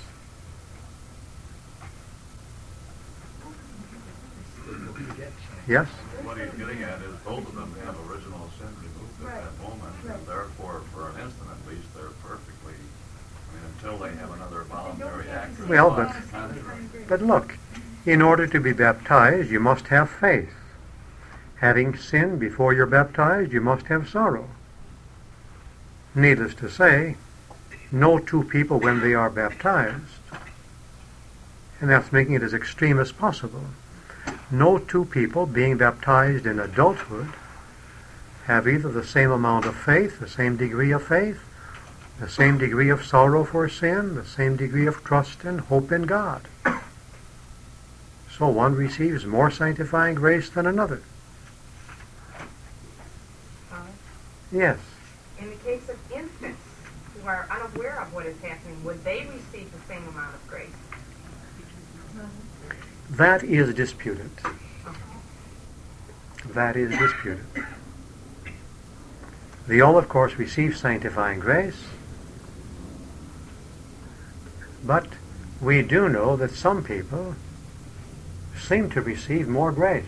Yes? What he's getting at is both of them have original sin removed at that moment, and therefore, for an instant at least, they're perfectly, I mean, until they have another voluntary act. Well, but look, in order to be baptized, you must have faith. Having sinned before you're baptized, you must have sorrow. Needless to say, no two people, when they are baptized, and that's making it as extreme as possible, no two people being baptized in adulthood have either the same amount of faith, the same degree of faith, the same degree of sorrow for sin, the same degree of trust and hope in God. So one receives more sanctifying grace than another. Yes. In the case of infants who are unaware of what is happening, would they receive the same amount of grace? That is disputed. That is disputed. They all, of course, receive sanctifying grace, but we do know that some people seem to receive more grace,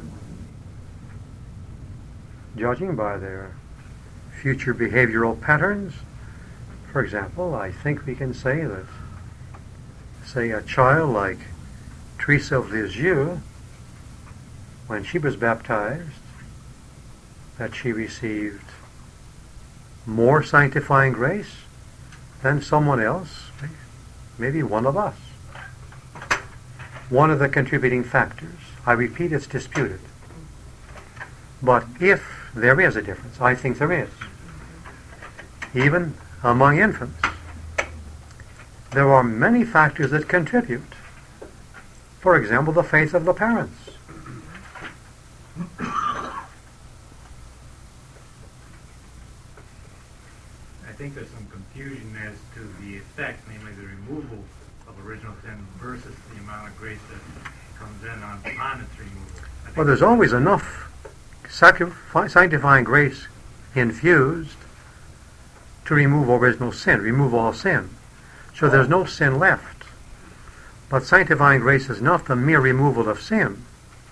judging by their future behavioral patterns. For example, I think we can say that, say, a child like Teresa of Lisieux, when she was baptized, that she received more sanctifying grace than someone else, maybe one of us. One of the contributing factors. I repeat, it's disputed. But if there is a difference, I think there is, even among infants, there are many factors that contribute. For example, the faith of the parents. I think there's some confusion as to the effect, namely the removal of original sin versus the amount of grace that comes in on its removal. Well, there's always enough sanctifying grace infused to remove original sin, remove all sin. So there's no sin left. But sanctifying grace is not the mere removal of sin.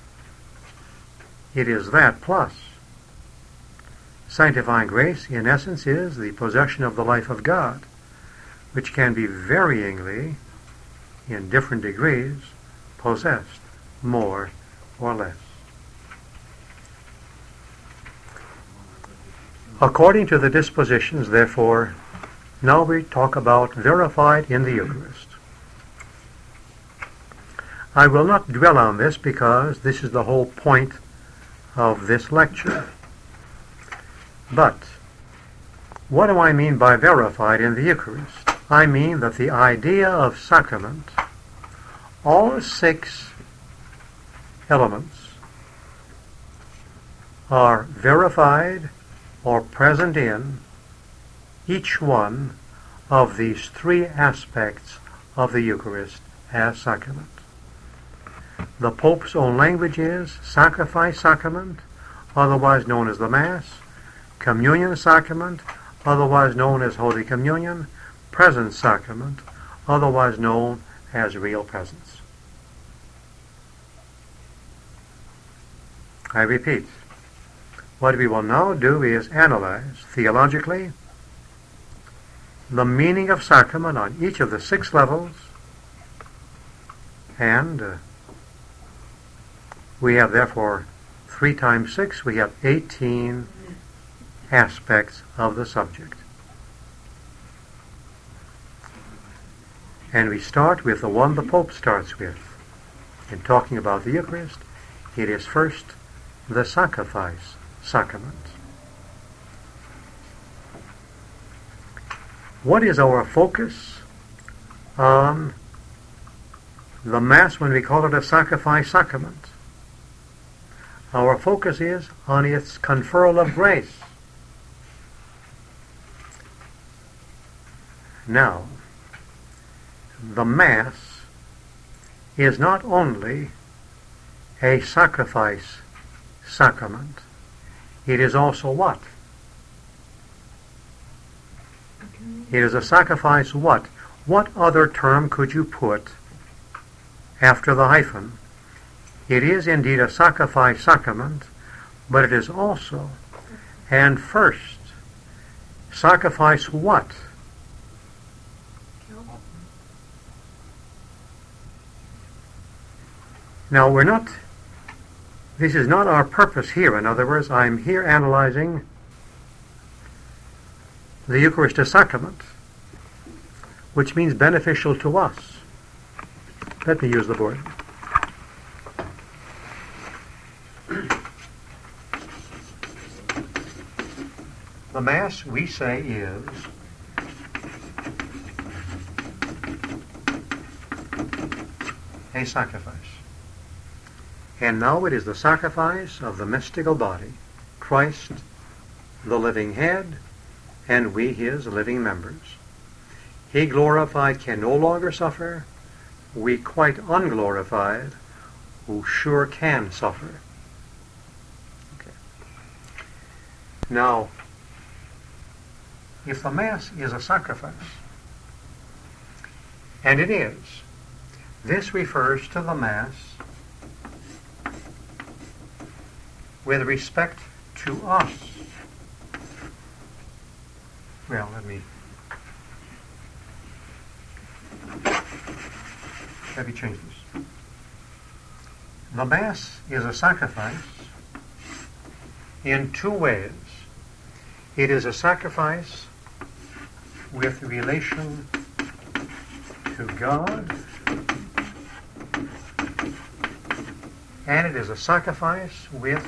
It is that plus. Sanctifying grace, in essence, is the possession of the life of God, which can be varyingly, in different degrees, possessed, more or less. According to the dispositions, therefore, now we talk about verified in the Eucharist. I will not dwell on this because this is the whole point of this lecture. But what do I mean by verified in the Eucharist? I mean that the idea of sacrament, all 6 elements, are verified or present in each one of these 3 aspects of the Eucharist as sacrament. The Pope's own language is sacrifice sacrament, otherwise known as the Mass, communion sacrament, otherwise known as Holy Communion, presence sacrament, otherwise known as real presence. I repeat, what we will now do is analyze theologically the meaning of sacrament on each of the 6 levels, and we have therefore 3 times 6, we have 18 aspects of the subject. And we start with the one the Pope starts with. In talking about the Eucharist, it is first the sacrifice sacrament. What is our focus on the Mass when we call it a sacrifice sacrament? Our focus is on its conferral of grace. Now, the Mass is not only a sacrifice sacrament, it is also what? It is a sacrifice what? What other term could you put after the hyphen? It is indeed a sacrifice sacrament, but it is also, and first, sacrifice what? Now, this is not our purpose here. In other words, I'm here analyzing the Eucharist as sacrament, which means beneficial to us. Let me use the board. The Mass, we say, is a sacrifice. And now it is the sacrifice of the mystical body, Christ, the living head, and we his living members. He glorified can no longer suffer. We quite unglorified, who sure can suffer. Okay. Now, if the Mass is a sacrifice, and it is, this refers to the Mass with respect to us. Well, let me change this. The Mass is a sacrifice in two ways. It is a sacrifice with relation to God, and it is a sacrifice with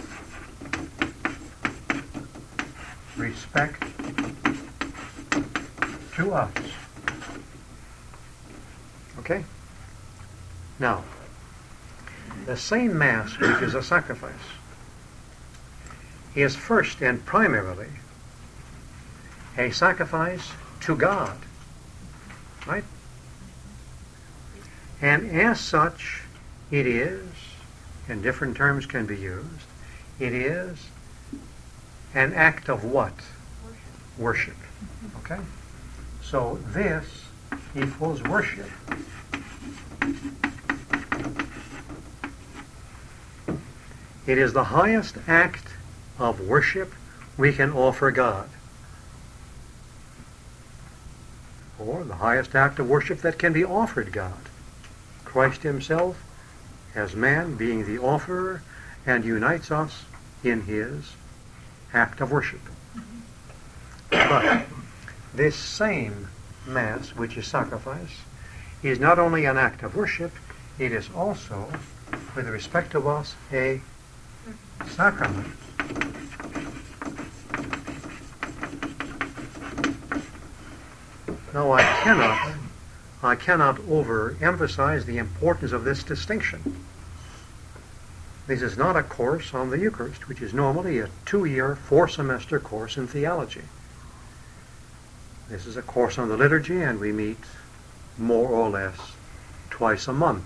respect to us. Okay? Now, the same Mass, which is a sacrifice, is first and primarily a sacrifice to God. Right? And as such, it is, and different terms can be used, it is an act of what? Worship. Okay? So this equals worship. It is the highest act of worship we can offer God. Or the highest act of worship that can be offered God. Christ himself, as man, being the offerer, and unites us in his act of worship. But this same Mass, which is sacrifice, is not only an act of worship, it is also, with respect to us, a sacrament. Now, I cannot overemphasize the importance of this distinction. This is not a course on the Eucharist, which is normally a 2-year, 4-semester course in theology. This is a course on the liturgy, and we meet more or less twice a month.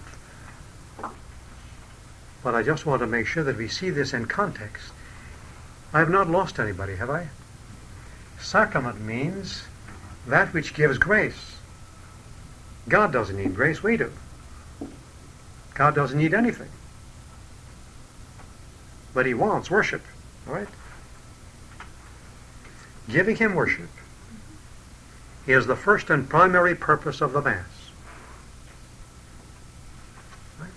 But I just want to make sure that we see this in context. I have not lost anybody, have I? Sacrament means that which gives grace. God doesn't need grace, we do. God doesn't need anything. But he wants worship, all right? Giving him worship is the first and primary purpose of the Mass. Right?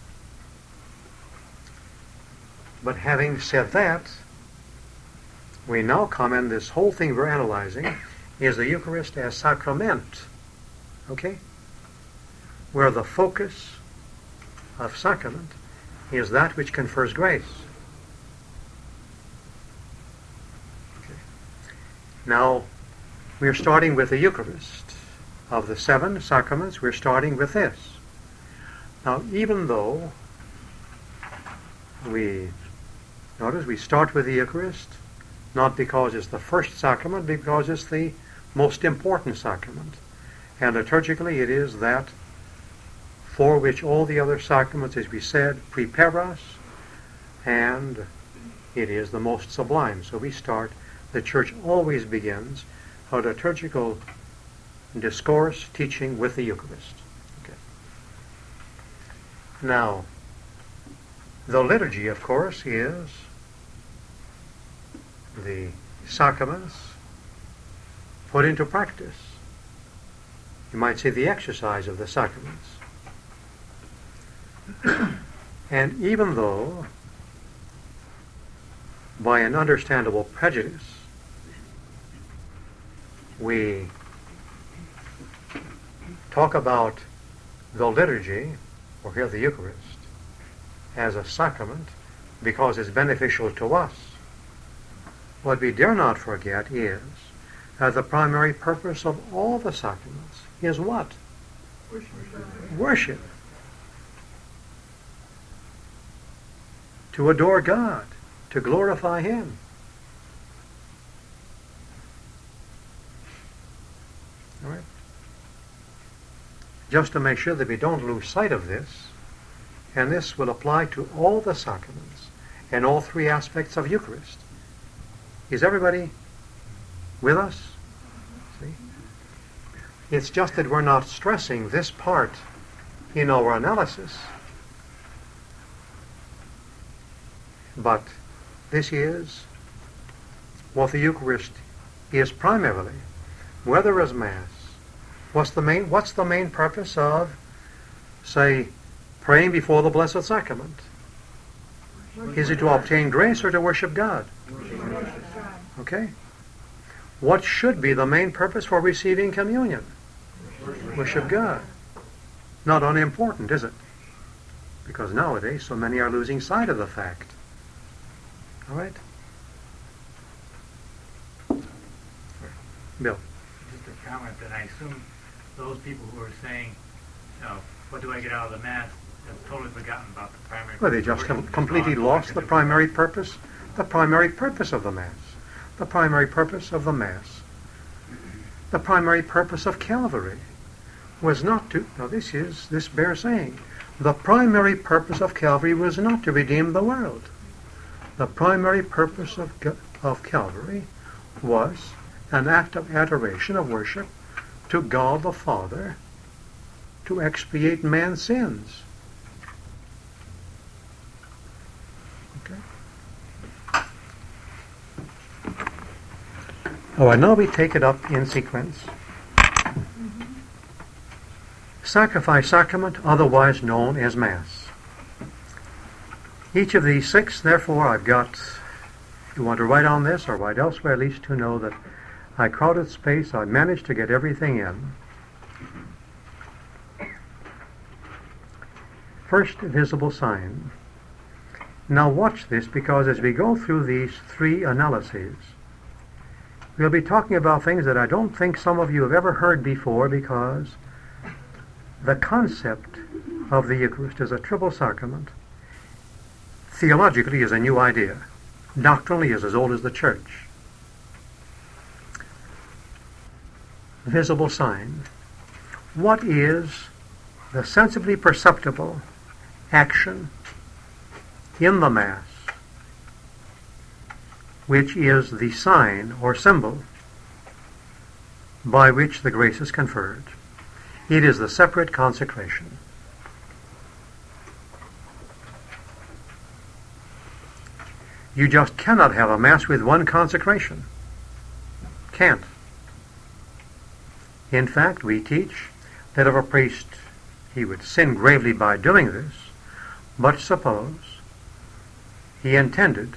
But having said that, we now come in, this whole thing we're analyzing is the Eucharist as sacrament, okay? Where the focus of sacrament is that which confers grace. Okay. Now, we're starting with the Eucharist. Of the 7 sacraments, we're starting with this. Now, even though we start with the Eucharist, not because it's the first sacrament, because it's the most important sacrament. And liturgically, it is that for which all the other sacraments, as we said, prepare us, and it is the most sublime. So we start, the Church always begins a liturgical discourse, teaching with the Eucharist. Okay. Now, the liturgy, of course, is the sacraments put into practice. You might say the exercise of the sacraments. And even though, by an understandable prejudice, we talk about the liturgy, or here the Eucharist, as a sacrament because it's beneficial to us, what we dare not forget is that the primary purpose of all the sacraments is what? Worship. To adore God, to glorify Him. All right? Just to make sure that we don't lose sight of this, and this will apply to all the sacraments and all three aspects of Eucharist. Is everybody with us? See? It's just that we're not stressing this part in our analysis. But this is what the Eucharist is primarily. Whether as Mass, what's the main purpose of, say, praying before the Blessed Sacrament? Is it to obtain grace or to worship God? Okay. What should be the main purpose for receiving communion? Worship God. Not unimportant, is it? Because nowadays so many are losing sight of the fact. All right? Bill. Just a comment that I assume those people who are saying, what do I get out of the Mass, have totally forgotten about the primary purpose. Well, they just have completely lost the primary purpose. The primary purpose of the Mass. The primary purpose of the Mass. The primary purpose of Calvary was not to, now this bears saying, the primary purpose of Calvary was not to redeem the world. The primary purpose of Calvary was an act of adoration, of worship to God the Father to expiate man's sins. Okay. All right, now we take it up in sequence. Sacrifice sacrament, otherwise known as Mass. Each of these six, therefore, I've got, if you want to write on this or write elsewhere, at least to know that I crowded space, I managed to get everything in. First, visible sign. Now watch this, because as we go through these three analyses, we'll be talking about things that I don't think some of you have ever heard before, because the concept of the Eucharist as a triple sacrament theologically is a new idea. Doctrinally is as old as the Church. Visible sign. What is the sensibly perceptible action in the Mass which is the sign or symbol by which the grace is conferred? It is the separate consecration. You just cannot have a Mass with one consecration. Can't. In fact, we teach that if a priest, he would sin gravely by doing this, but suppose he intended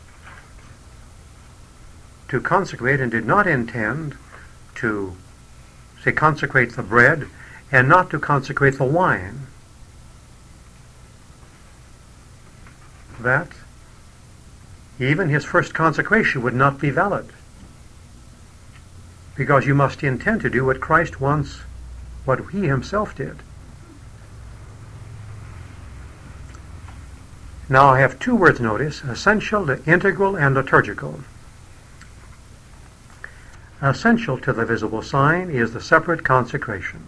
to consecrate and did not intend to, say, consecrate the bread and not to consecrate the wine, that even his first consecration would not be valid, because you must intend to do what Christ wants, what he himself did. Now I have two words, notice, essential, integral, and liturgical. Essential to the visible sign is the separate consecration.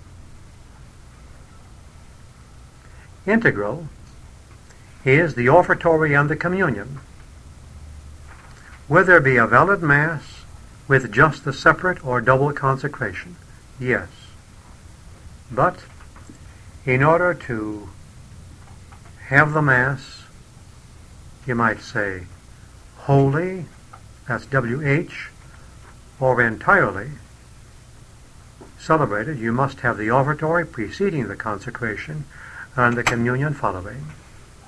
Integral is the offertory and the communion. Will there be a valid Mass with just the separate or double consecration? Yes. But in order to have the Mass, you might say, wholly, that's WH, or entirely celebrated, you must have the offertory preceding the consecration and the communion following.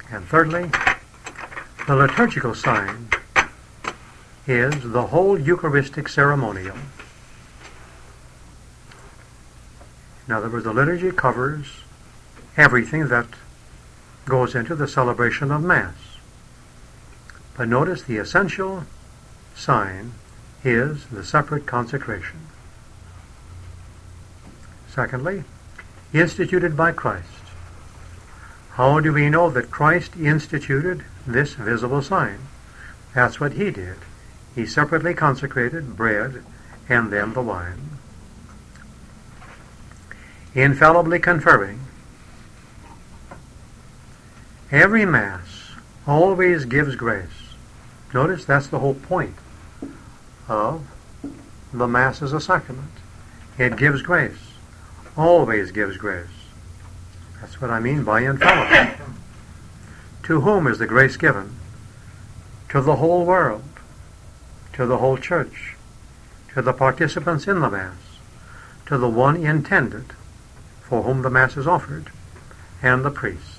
And thirdly, the liturgical sign is the whole Eucharistic ceremonial. In other words, the liturgy covers everything that goes into the celebration of Mass. But notice the essential sign is the separate consecration. Secondly, instituted by Christ. How do we know that Christ instituted this visible sign? That's what he did. He separately consecrated bread and then the wine. Infallibly conferring. Every Mass always gives grace. Notice that's the whole point of the Mass as a sacrament. It gives grace. Always gives grace. That's what I mean by infallible. To whom is the grace given? To the whole world, to the whole church, to the participants in the Mass, to the one intended for whom the Mass is offered, and the priests.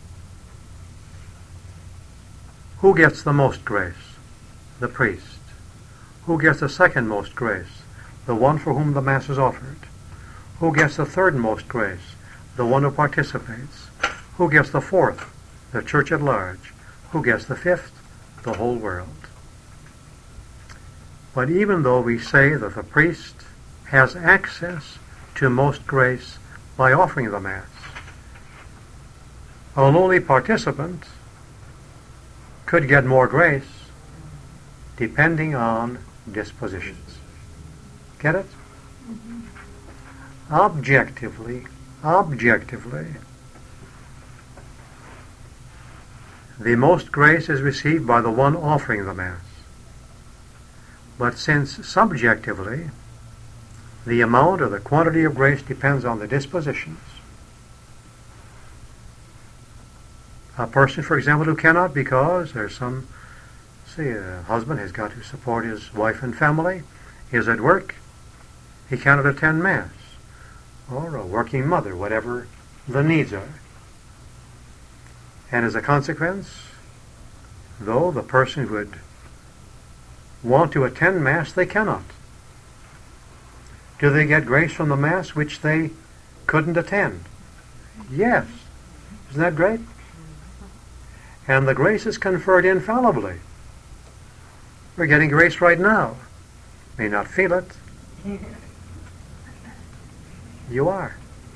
Who gets the most grace? The priest. Who gets the second most grace? The one for whom the Mass is offered. Who gets the third most grace? The one who participates. Who gets the fourth? The church at large. Who gets the fifth? The whole world. But even though we say that the priest has access to most grace by offering the Mass, a lowly participant could get more grace depending on dispositions. Get it? Objectively, the most grace is received by the one offering the Mass. But since subjectively, the amount or the quantity of grace depends on the dispositions, a person, for example, who cannot because there's some, say, a husband has got to support his wife and family, is at work, he cannot attend Mass, or a working mother, whatever the needs are. And as a consequence, though the person would want to attend Mass, they cannot. Do they get grace from the Mass which they couldn't attend? Yes. Isn't that great? And the grace is conferred infallibly. We're getting grace right now. May not feel it. You are.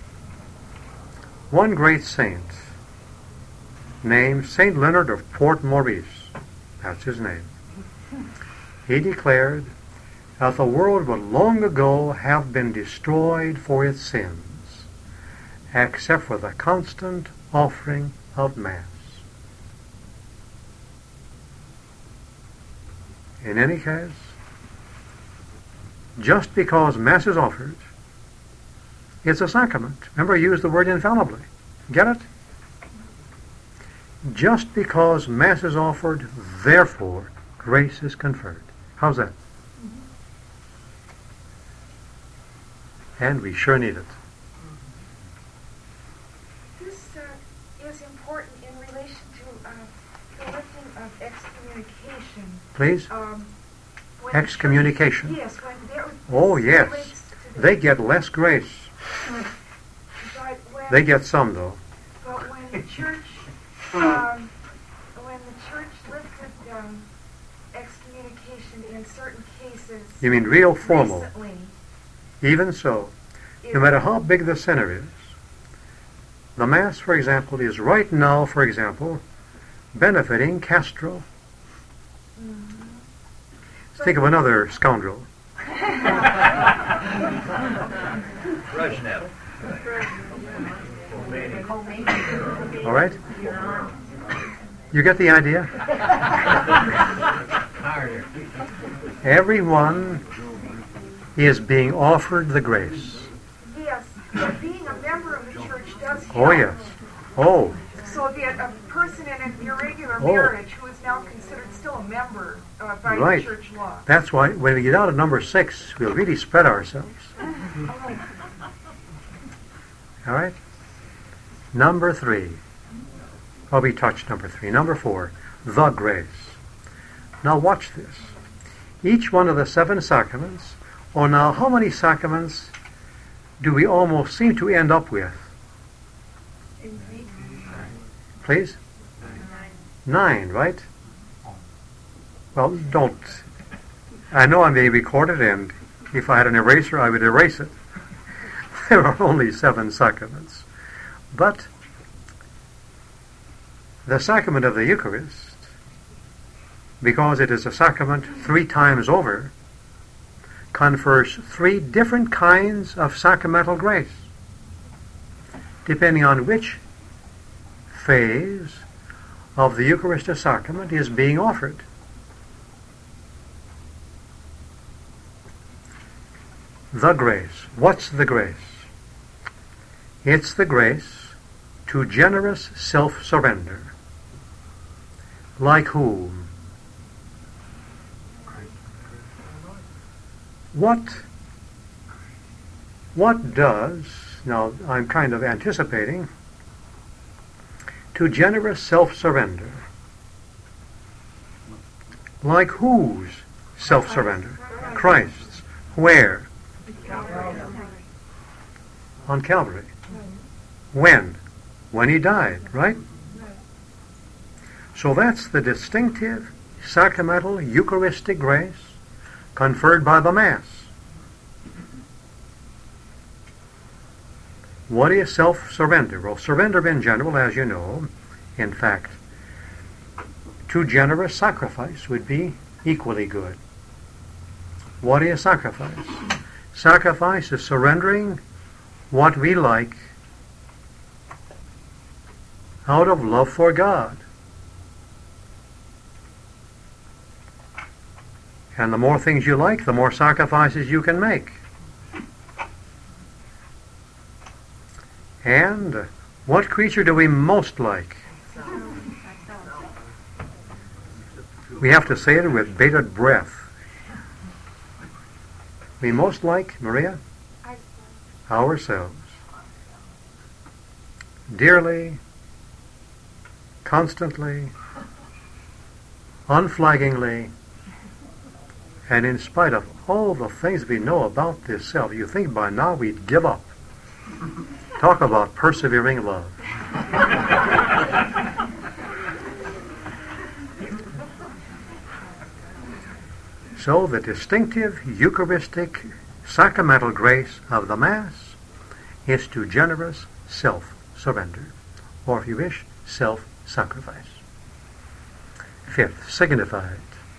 One great saint named Saint Leonard of Port Maurice, that's his name, he declared that the world would long ago have been destroyed for its sins, except for the constant offering of Mass. In any case, just because Mass is offered, it's a sacrament. Remember, I used the word infallibly. Get it? Just because Mass is offered, therefore, grace is conferred. How's that? And we sure need it. This is important in relation to the lifting of excommunication. Please? Excommunication. Yes. Oh, yes. They get less grace. They get some, though. But when the church lifted excommunication in certain cases, you mean real formal? Recently, even so, no matter how big the sinner is, the Mass, for example, is right now, for example, benefiting Castro. Think of another scoundrel. Brezhnev. All right? You get the idea? Everyone is being offered the grace. Yes, but being a member of the church does help. Oh, yes. Oh. So that a person in an irregular marriage who is now considered still a member by right. the church law. That's why when we get out of number 6, we'll really spread ourselves. All right? Number 3. Well, we touched number 3. Number 4, the grace. Now watch this. Each one of the 7 sacraments, or now how many sacraments do we almost seem to end up with? Please? 9, right? Well, don't. I know I'm being recorded, and if I had an eraser, I would erase it. There are only 7 sacraments. But the sacrament of the Eucharist, because it is a sacrament 3 times over, confers 3 different kinds of sacramental grace, depending on which phase of the Eucharistic sacrament is being offered. The grace. What's the grace? It's the grace to generous self-surrender. Like whom? What does, now I'm kind of anticipating, to generous self-surrender. Like whose self-surrender? Christ's. Where? On Calvary. When? When he died, right? So that's the distinctive sacramental Eucharistic grace conferred by the Mass. What is self-surrender? Well, surrender in general, as you know, in fact, too generous sacrifice would be equally good. What is sacrifice? Sacrifice is surrendering what we like out of love for God. And the more things you like, the more sacrifices you can make. And what creature do we most like? We have to say it with bated breath. We most like, Maria? Ourselves. Dearly, constantly, unflaggingly, and in spite of all the things we know about this self, you think by now we'd give up. Talk about persevering love. So the distinctive Eucharistic sacramental grace of the Mass is to generous self-surrender, or if you wish, self-sacrifice. 5th, signified.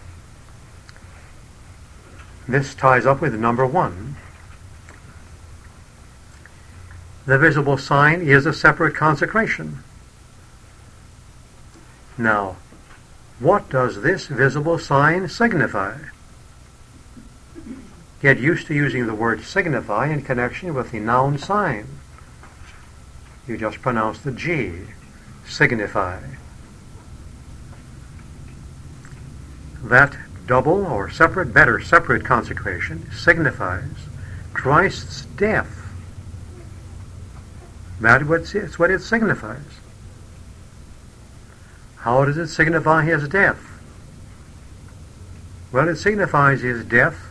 This ties up with number 1. The visible sign is a separate consecration. Now, what does this visible sign signify? Get used to using the word signify in connection with the noun sign. You just pronounce the G. Signify. That double or separate, better separate consecration signifies Christ's death. That's what it signifies. How does it signify his death? Well, it signifies his death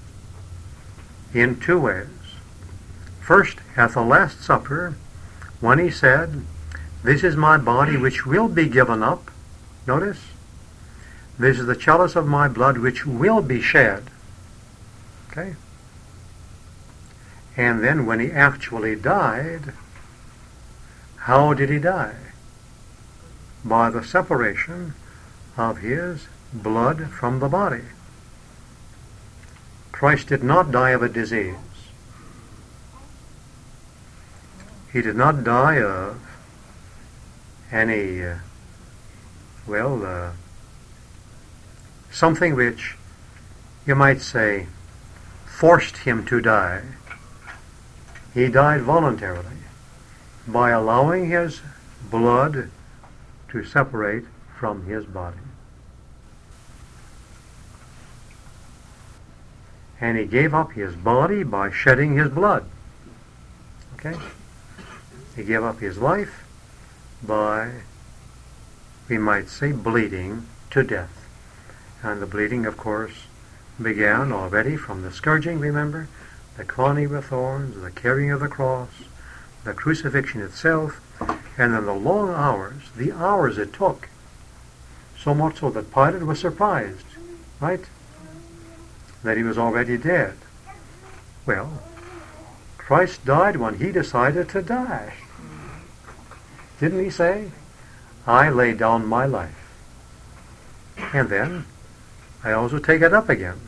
in 2 ways. First, at the Last Supper, when he said, "This is my body which will be given up," notice, "this is the chalice of my blood which will be shed." Okay? And then when he actually died, how did he die? By the separation of his blood from the body. Christ did not die of a disease. He did not die of any, something which you might say forced him to die. He died voluntarily by allowing his blood to separate from his body. And he gave up his body by shedding his blood. Okay? He gave up his life by we might say, bleeding to death. And the bleeding, of course, began already from the scourging, remember, the crowning with thorns, the carrying of the cross, the crucifixion itself, and then the long hours, the hours it took, so much so that Pilate was surprised, right, that he was already dead. Well, Christ died when he decided to die. Didn't he say, I lay down my life, and then I also take it up again?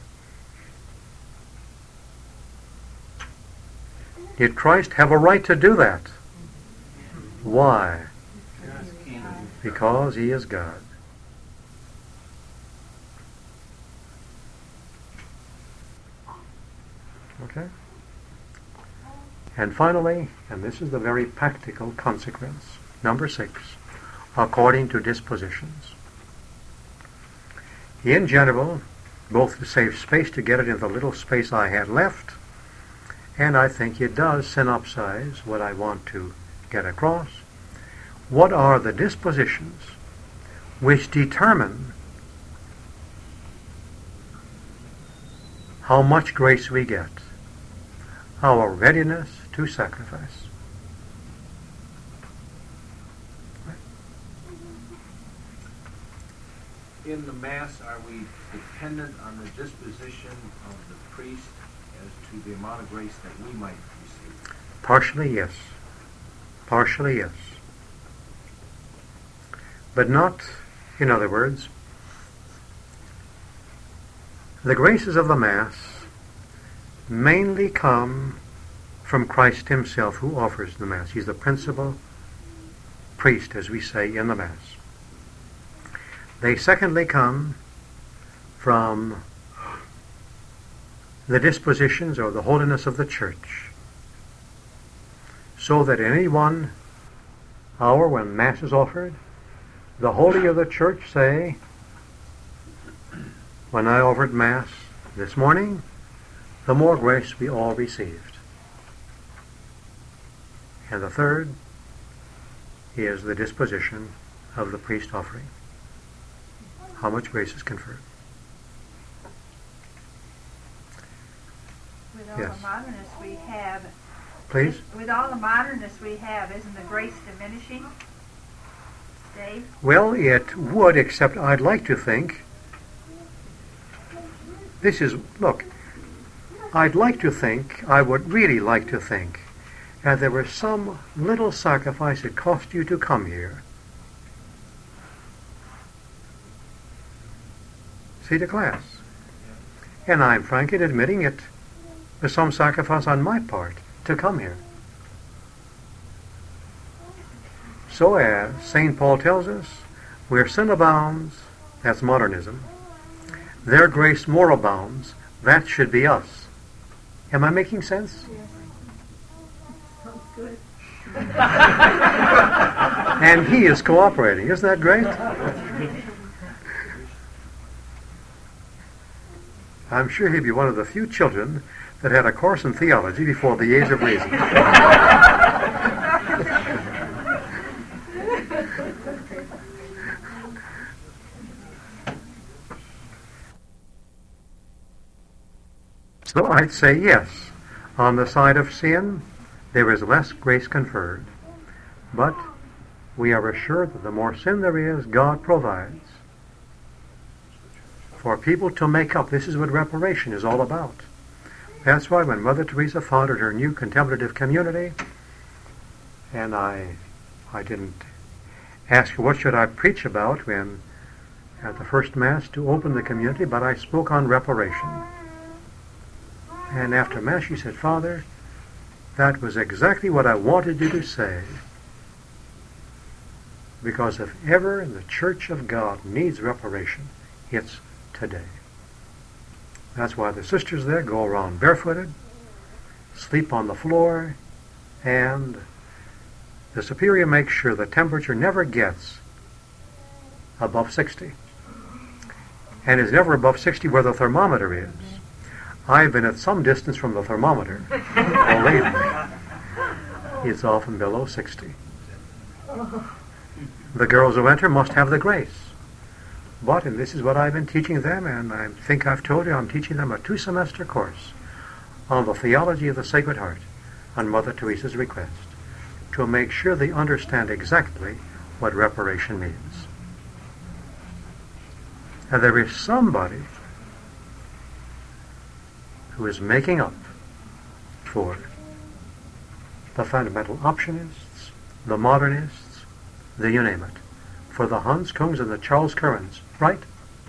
Did Christ have a right to do that? Why? Because he is God. Okay? And finally, and this is the very practical consequence, number 6, according to dispositions. In general, both to save space to get it in the little space I had left, and I think it does synopsize what I want to get across. What are the dispositions which determine how much grace we get? Our readiness to sacrifice. In the Mass, are we dependent on the disposition of the priest as to the amount of grace that we might receive? Partially, yes. Partially, yes. But not, in other words, the graces of the Mass mainly come from Christ himself, who offers the Mass. He's the principal priest, as we say, in the Mass. They secondly come from the dispositions or the holiness of the Church, so that any 1 hour when Mass is offered, the holy of the Church say, when I offered Mass this morning, the more grace we all received. And the third is the disposition of the priest offering. How much grace is conferred? With all Yes. the modernists we have, Please? with all the modernists we have, isn't the grace diminishing? Dave? Well, it would, except I'd like to think, I'd like to think, I would really like to think, that there was some little sacrifice it cost you to come here. See the class. And I'm frank in admitting it was some sacrifice on my part to come here. So as St. Paul tells us, where sin abounds, that's modernism, their grace more abounds, that should be us. Am I making sense? Yes. Sounds good. And he is cooperating. Isn't that great? I'm sure he'd be one of the few children that had a course in theology before the age of reason. So I'd say yes. On the side of sin, there is less grace conferred. But we are assured that the more sin there is, God provides for people to make up. This is what reparation is all about. That's why when Mother Teresa founded her new contemplative community, and I didn't ask her what should I preach about when at the first Mass to open the community, but I spoke on reparation. And after Mass she said, Father, that was exactly what I wanted you to say. Because if ever the Church of God needs reparation, it's today. That's why the sisters there go around barefooted, sleep on the floor, and the superior makes sure the temperature never gets above 60. And is never above 60 where the thermometer is. I've been at some distance from the thermometer. Believe me, it's often below 60. The girls who enter must have the grace. But, and this is what I've been teaching them, and I think I've told you, I'm teaching them a 2-semester course on the theology of the Sacred Heart on Mother Teresa's request, to make sure they understand exactly what reparation means. And there is somebody who is making up for the fundamental optionists, the modernists, the you name it, for the Hans Kungs and the Charles Currens, right?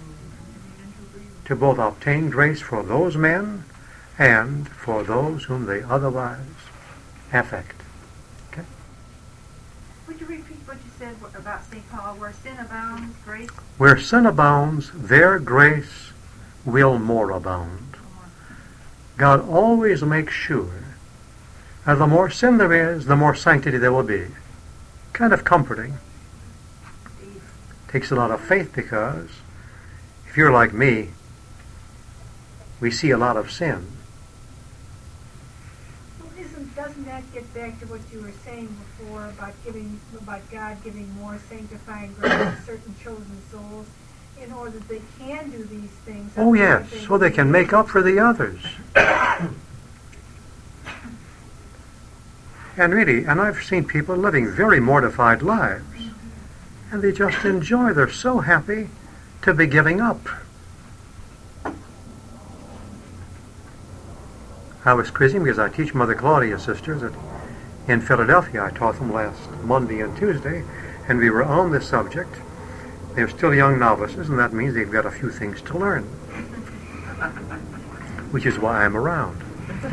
To both obtain grace for those men and for those whom they otherwise affect. Okay? Would you repeat what you said about St. Paul? Where sin abounds, grace? Where sin abounds, there grace will more abound. God always makes sure that the more sin there is, the more sanctity there will be. Kind of comforting. Takes a lot of faith, because if you're like me, we see a lot of sin. Well, doesn't that get back to what you were saying before about God giving more sanctifying grace to certain chosen souls in order that they can do these things? Oh yes, so they can make up for the others. And really, and I've seen people living very mortified lives, and they just enjoy, they're so happy to be giving up. I was quizzing because I teach Mother Claudia's sisters in Philadelphia. I taught them last Monday and Tuesday, and we were on this subject. They're still young novices, and that means they've got a few things to learn, which is why I'm around.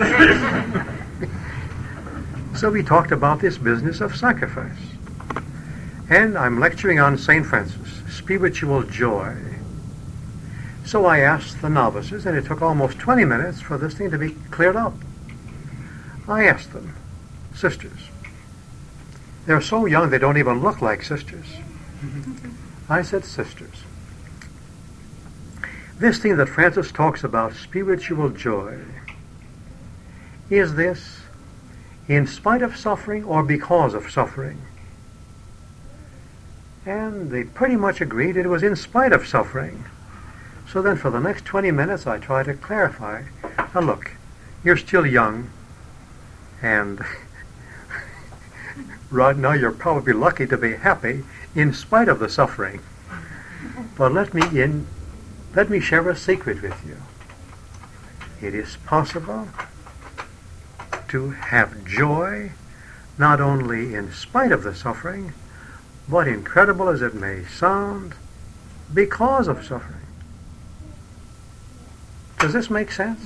So we talked about this business of sacrifice. And I'm lecturing on St. Francis, spiritual joy. So I asked the novices, and it took almost 20 minutes for this thing to be cleared up. I asked them, sisters, they're so young they don't even look like sisters. I said, sisters, this thing that Francis talks about, spiritual joy, is this in spite of suffering or because of suffering? And they pretty much agreed it was in spite of suffering. So then for the next 20 minutes I tried to clarify. Now look, you're still young, and right now you're probably lucky to be happy in spite of the suffering. But let me share a secret with you. It is possible to have joy not only in spite of the suffering, but incredible as it may sound, because of suffering. Does this make sense?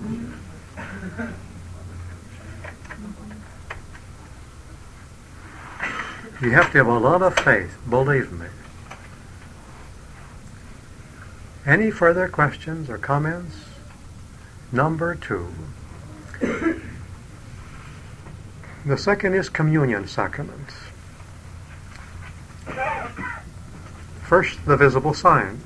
You have to have a lot of faith, believe me. Any further questions or comments? Number 2. The second is communion sacrament. First, the visible sign.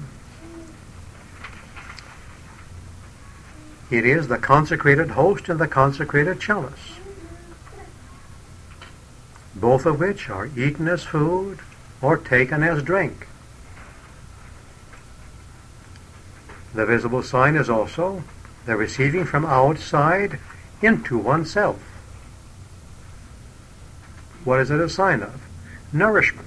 It is the consecrated host and the consecrated chalice, both of which are eaten as food or taken as drink. The visible sign is also the receiving from outside into oneself. What is it a sign of? Nourishment.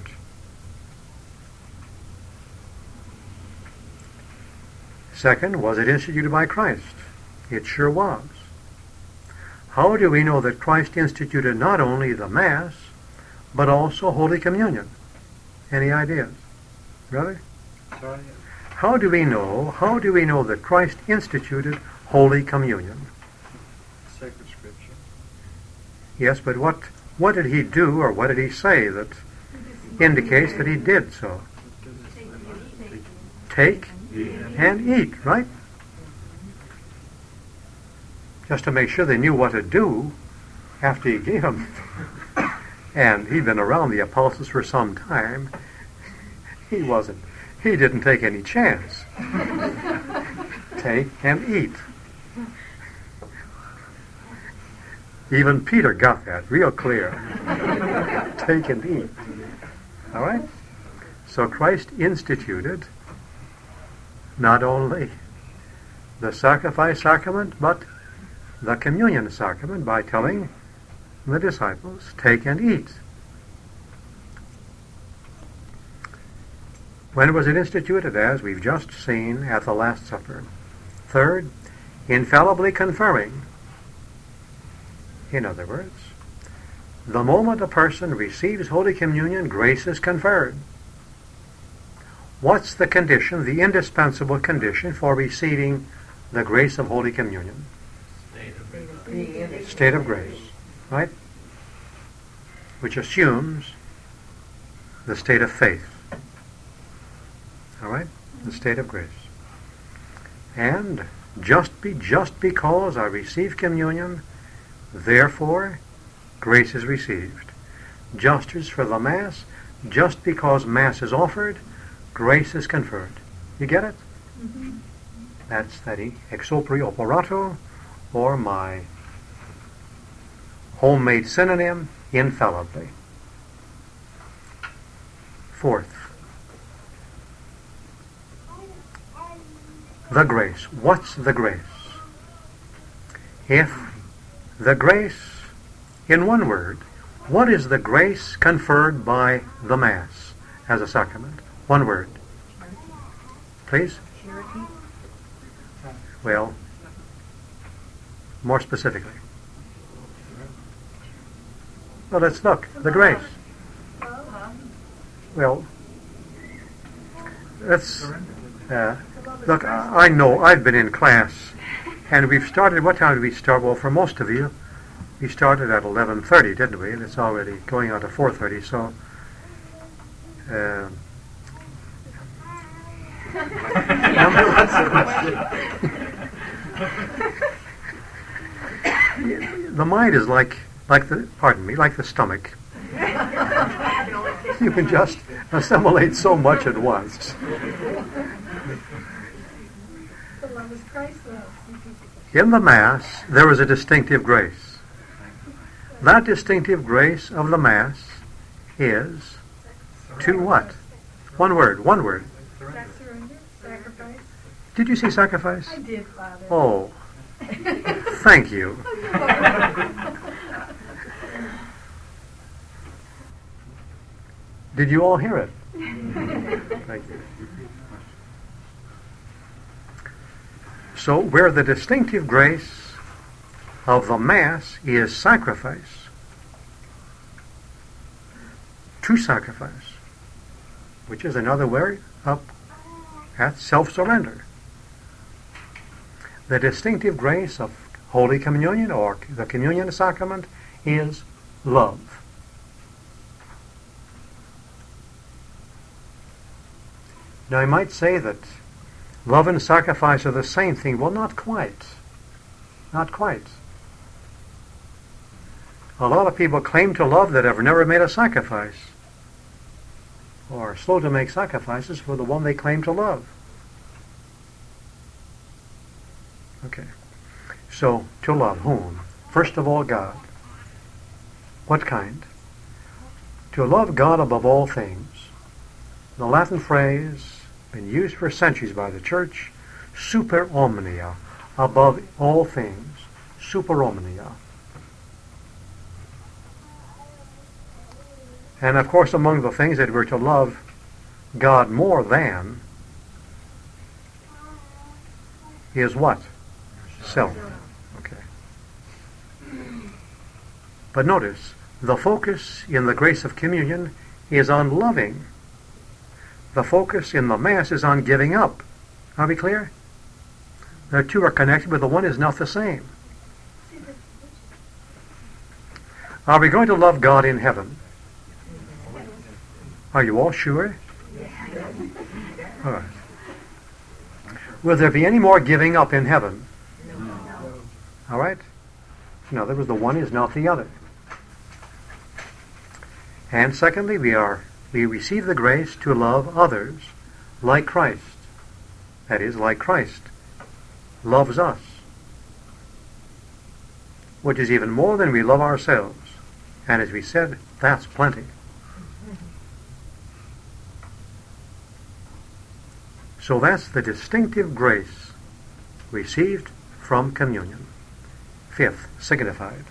Second, was it instituted by Christ? It sure was. How do we know that Christ instituted not only the Mass, but also Holy Communion? Any ideas? Brother? Sorry? How do we know that Christ instituted Holy Communion? Sacred Scripture. Yes, but what did he do, or what did he say that indicates that he did so? Take and eat, right? Just to make sure they knew what to do after he gave them. And he'd been around the apostles for some time. He didn't take any chance. Take and eat. Even Peter got that real clear. Take and eat. All right? So Christ instituted not only the sacrifice sacrament, but the communion sacrament by telling the disciples, take and eat. When was it instituted? As we've just seen at the Last Supper. Third, infallibly confirming. In other words, the moment a person receives Holy Communion, grace is conferred. What's the condition, the indispensable condition for receiving the grace of Holy Communion? State of grace, right? Which assumes the state of faith. All right? The state of grace. And just because I receive communion, therefore grace is received. Just as for the Mass, just because Mass is offered, grace is conferred. You get it? Mm-hmm. That's that ex opere operato, or my homemade synonym, infallibly. Fourth, the grace. What's the grace? If the grace, in one word, what is the grace conferred by the Mass as a sacrament? One word. Please? Charity. Well, more specifically. Well, let's look. The grace. Well, let's look. I know I've been in class, and we've started. What time did we start? Well, for most of you, we started at 11:30, didn't we? And it's already going on to 4:30. So, the mind is like the stomach. You can just assimilate so much at once. In the Mass, there is a distinctive grace. That distinctive grace of the Mass is to what? One word. Surrender, sacrifice. Did you say sacrifice? I did, Father. Oh, thank you. Did you all hear it? Thank you. So, where the distinctive grace of the Mass is sacrifice, true sacrifice, which is another word up at self-surrender. The distinctive grace of Holy Communion, or the Communion Sacrament, is love. Now, I might say that love and sacrifice are the same thing. Well, not quite. Not quite. A lot of people claim to love that have never made a sacrifice, or are slow to make sacrifices for the one they claim to love. Okay. So, to love whom? First of all, God. What kind? To love God above all things. The Latin phrase, been used for centuries by the Church, super omnia, above all things, super omnia. And of course, among the things that we're to love God more than is what? Self. Okay. But notice, the focus in the grace of communion is on loving. The focus in the Mass is on giving up. Are we clear? The two are connected, but the one is not the same. Are we going to love God in heaven? Are you all sure? All right. Will there be any more giving up in heaven? All right? In other words, the one is not the other. And secondly, we receive the grace to love others like Christ. That is, like Christ loves us. Which is even more than we love ourselves. And as we said, that's plenty. So that's the distinctive grace received from communion. Fifth, signified.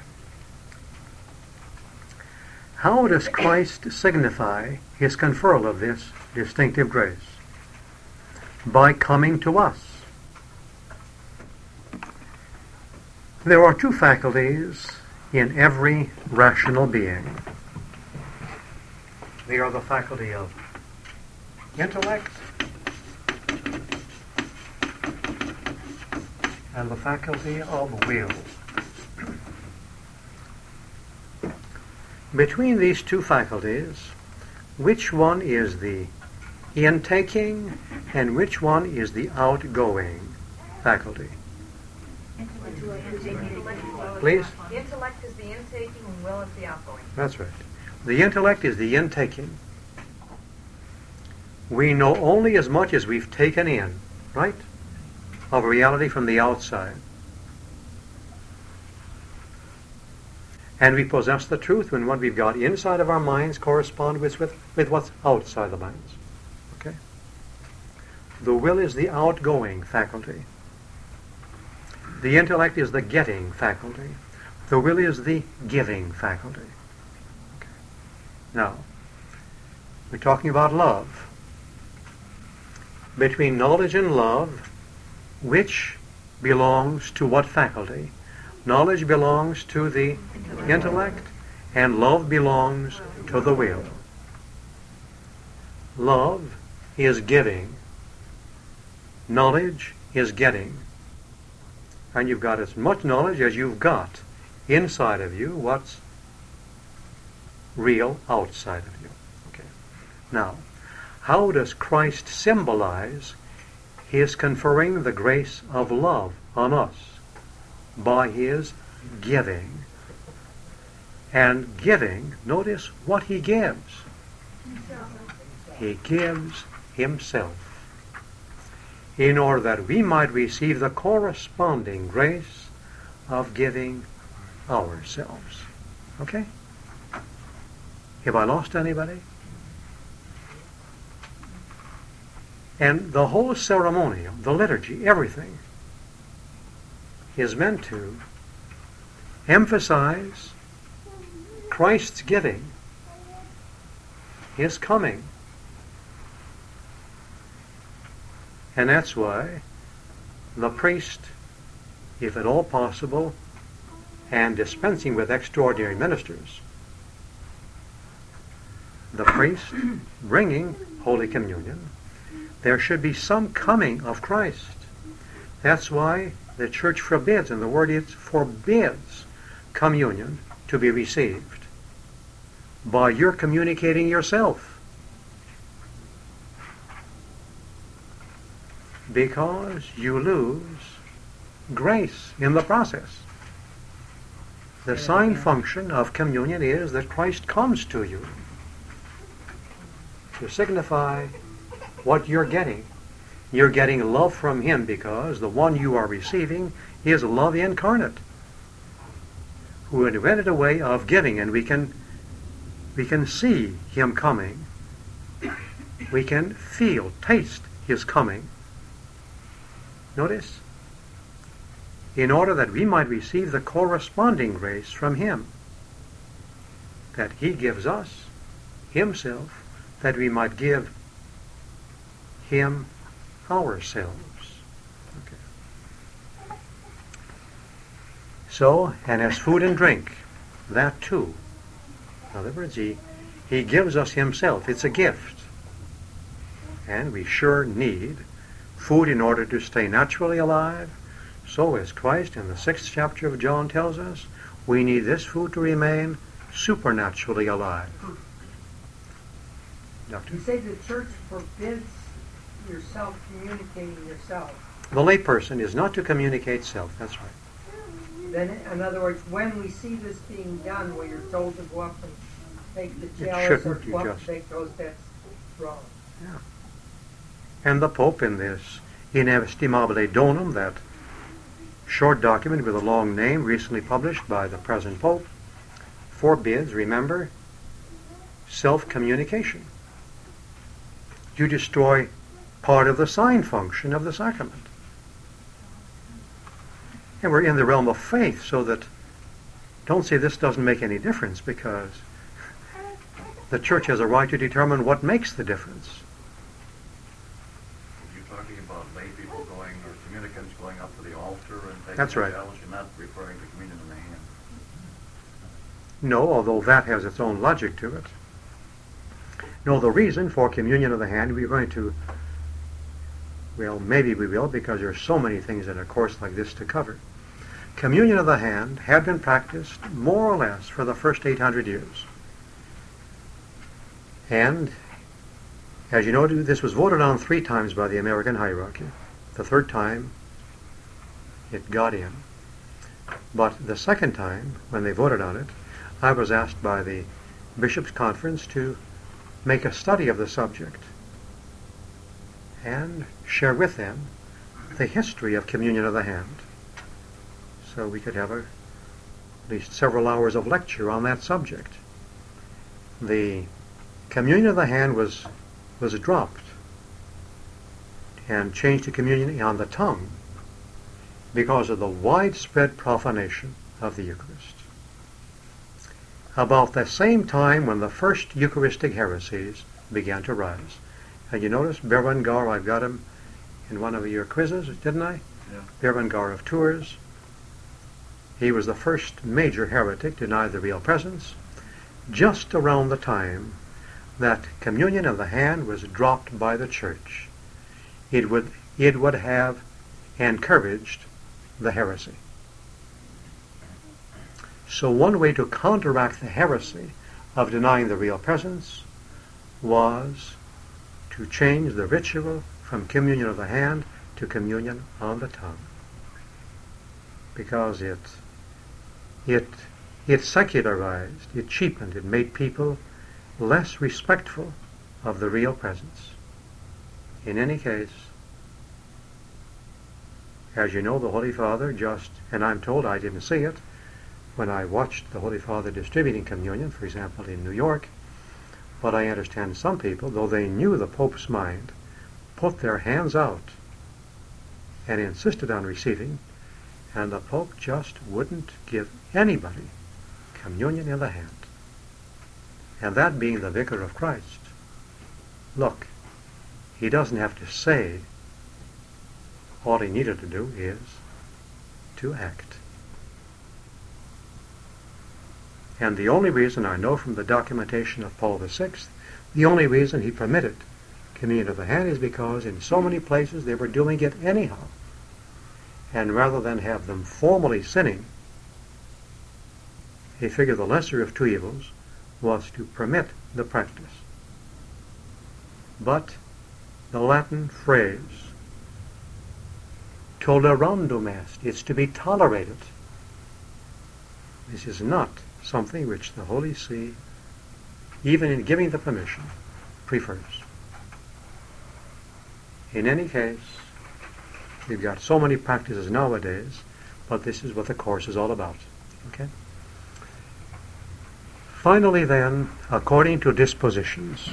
How does Christ signify his conferral of this distinctive grace? By coming to us. There are two faculties in every rational being. They are the faculty of intellect and the faculty of will. Between these two faculties, which one is the intaking and which one is the outgoing faculty? Please? Intellect is the intaking and will is the outgoing. That's right. The intellect is the intaking. We know only as much as we've taken in, right, of reality from the outside. And we possess the truth when what we've got inside of our minds corresponds with what's outside the minds. Okay? The will is the outgoing faculty. The intellect is the getting faculty. The will is the giving faculty. Okay. Now, we're talking about love. Between knowledge and love, which belongs to what faculty? Knowledge belongs to the intellect, and love belongs to the will. Love is giving. Knowledge is getting. And you've got as much knowledge as you've got inside of you, what's real outside of you. Okay. Now, how does Christ symbolize his conferring the grace of love on us? By his giving. And giving, notice what he gives. He gives himself, in order that we might receive the corresponding grace of giving ourselves. Okay? Have I lost anybody? And the whole ceremonial, the liturgy, everything, is meant to emphasize Christ's giving, his coming. And that's why the priest, if at all possible, and dispensing with extraordinary ministers, the priest bringing Holy Communion, there should be some coming of Christ. That's why the church forbids, and the word is forbids, communion to be received by your communicating yourself. Because you lose grace in the process. The sign function of communion is that Christ comes to you to signify what you're getting. You're getting love from him because the one you are receiving is love incarnate, who invented a way of giving, and we can see him coming. We can feel, taste his coming. Notice, in order that we might receive the corresponding grace from him, that he gives us himself, that we might give him ourselves. Okay. So, and as food and drink, that too. In other words, he gives us himself. It's a gift. And we sure need food in order to stay naturally alive. So as Christ in the 6th chapter of John tells us, we need this food to remain supernaturally alive. Doctor? You say the church forbids yourself communicating yourself. The layperson is not to communicate self. That's right. Then, in other words, when we see this being done, where you're told to go up and take the chalice or go up and take those, that's wrong. Yeah. And the Pope, in this Inestimabile Donum, that short document with a long name recently published by the present Pope, forbids, remember, self-communication. You destroy part of the sign function of the sacrament. And we're in the realm of faith, so that don't say this doesn't make any difference, because the church has a right to determine what makes the difference. You're talking about lay people going, or communicants going up to the altar and taking That's right. the chalice. You're not referring to communion in the hand. No, although that has its own logic to it. No, the reason for communion of the hand, we're going to, well, maybe we will, because there are so many things in a course like this to cover. Communion of the hand had been practiced more or less for the first 800 years. And, as you know, this was voted on 3 times by the American hierarchy. The 3rd time, it got in. But the 2nd time, when they voted on it, I was asked by the Bishops' Conference to make a study of the subject and share with them the history of communion of the hand. So we could have at least several hours of lecture on that subject. The communion of the hand was dropped and changed to communion on the tongue because of the widespread profanation of the Eucharist. About the same time when the first Eucharistic heresies began to rise. And you notice Berengar, I've got him in one of your quizzes, didn't I? Yeah. Berengar of Tours. He was the first major heretic to deny the real presence, just around the time that communion of the hand was dropped by the Church. It would have encouraged the heresy. So one way to counteract the heresy of denying the real presence was to change the ritual from communion of the hand to communion on the tongue, because it secularized, it cheapened, it made people less respectful of the real presence. In any case, as you know, the Holy Father and I'm told I didn't see it, when I watched the Holy Father distributing communion, for example, in New York, but I understand some people, though they knew the Pope's mind, put their hands out and insisted on receiving, and the Pope just wouldn't give anybody communion in the hand. And that being the Vicar of Christ, look, he doesn't have to say. All he needed to do is to act. And the only reason I know from the documentation of Paul VI, the only reason he permitted communion of the hand is because in so many places they were doing it anyhow. And rather than have them formally sinning, he figured the lesser of 2 evils was to permit the practice. But the Latin phrase, tolerandum est, it's to be tolerated. This is not something which the Holy See, even in giving the permission, prefers. In any case, we've got so many practices nowadays, but this is what the course is all about. Okay? Finally then, according to dispositions,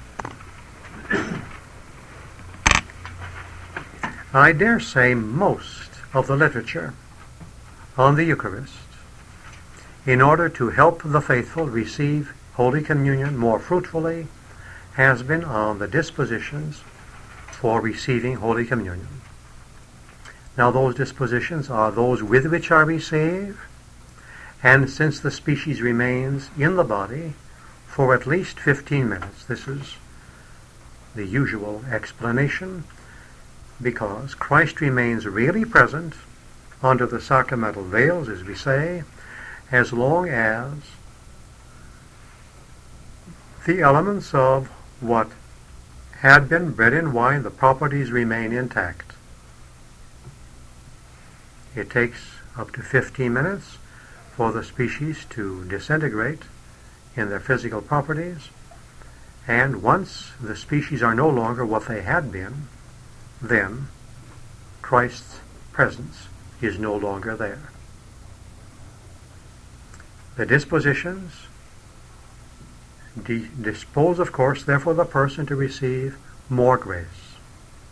I dare say most of the literature on the Eucharist, in order to help the faithful receive Holy Communion more fruitfully, has been on the dispositions for receiving Holy Communion. Now those dispositions are those with which I receive, and since the species remains in the body for at least 15 minutes, this is the usual explanation, because Christ remains really present under the sacramental veils, as we say, as long as the elements of what had been bread and wine, the properties remain intact. It takes up to 15 minutes for the species to disintegrate in their physical properties, and once the species are no longer what they had been, then Christ's presence is no longer there. The dispositions dispose, of course, therefore the person to receive more grace.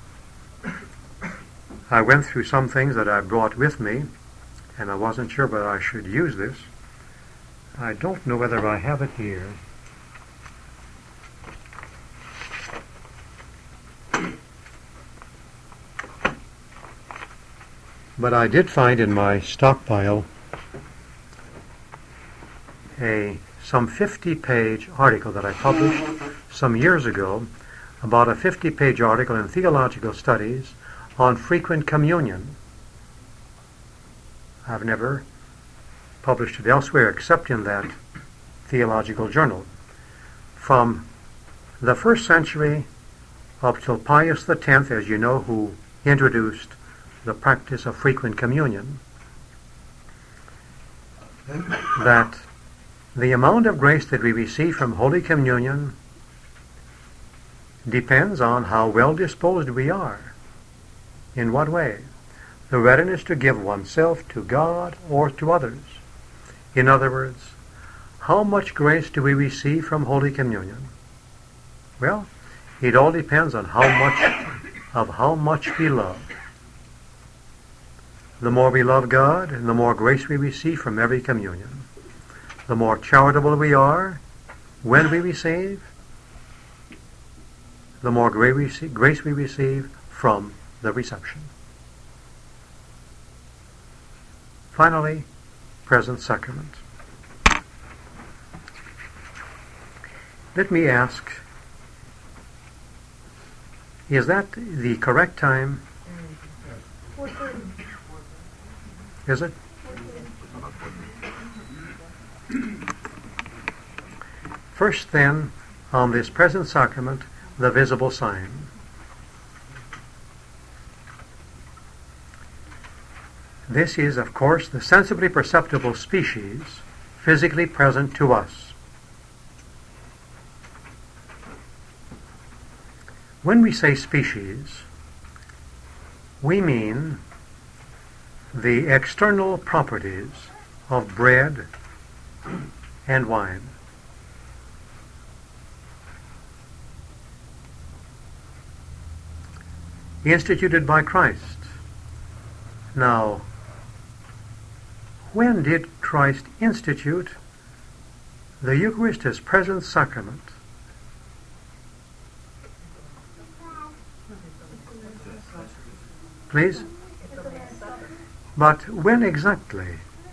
I went through some things that I brought with me, and I wasn't sure whether I should use this. I don't know whether I have it here. But I did find in my stockpile some 50-page article that I published some years ago about a 50-page article in Theological Studies on frequent communion. I've never published it elsewhere except in that theological journal. From the 1st century up till Pius X, as you know, who introduced the practice of frequent communion, that the amount of grace that we receive from Holy Communion depends on how well disposed we are. In what way? The readiness to give oneself to God or to others. In other words, how much grace do we receive from Holy Communion? Well, it all depends on how much we love. The more we love God, and the more grace we receive from every communion. The more charitable we are when we receive, the more grace we receive from the reception. Finally, present sacrament. Let me ask, is that the correct time? Is it? First then, on this present sacrament, the visible sign. This is, of course, the sensibly perceptible species physically present to us. When we say species, we mean the external properties of bread and wine. Instituted by Christ. Now, when did Christ institute the Eucharist as present sacrament? Please? But when exactly?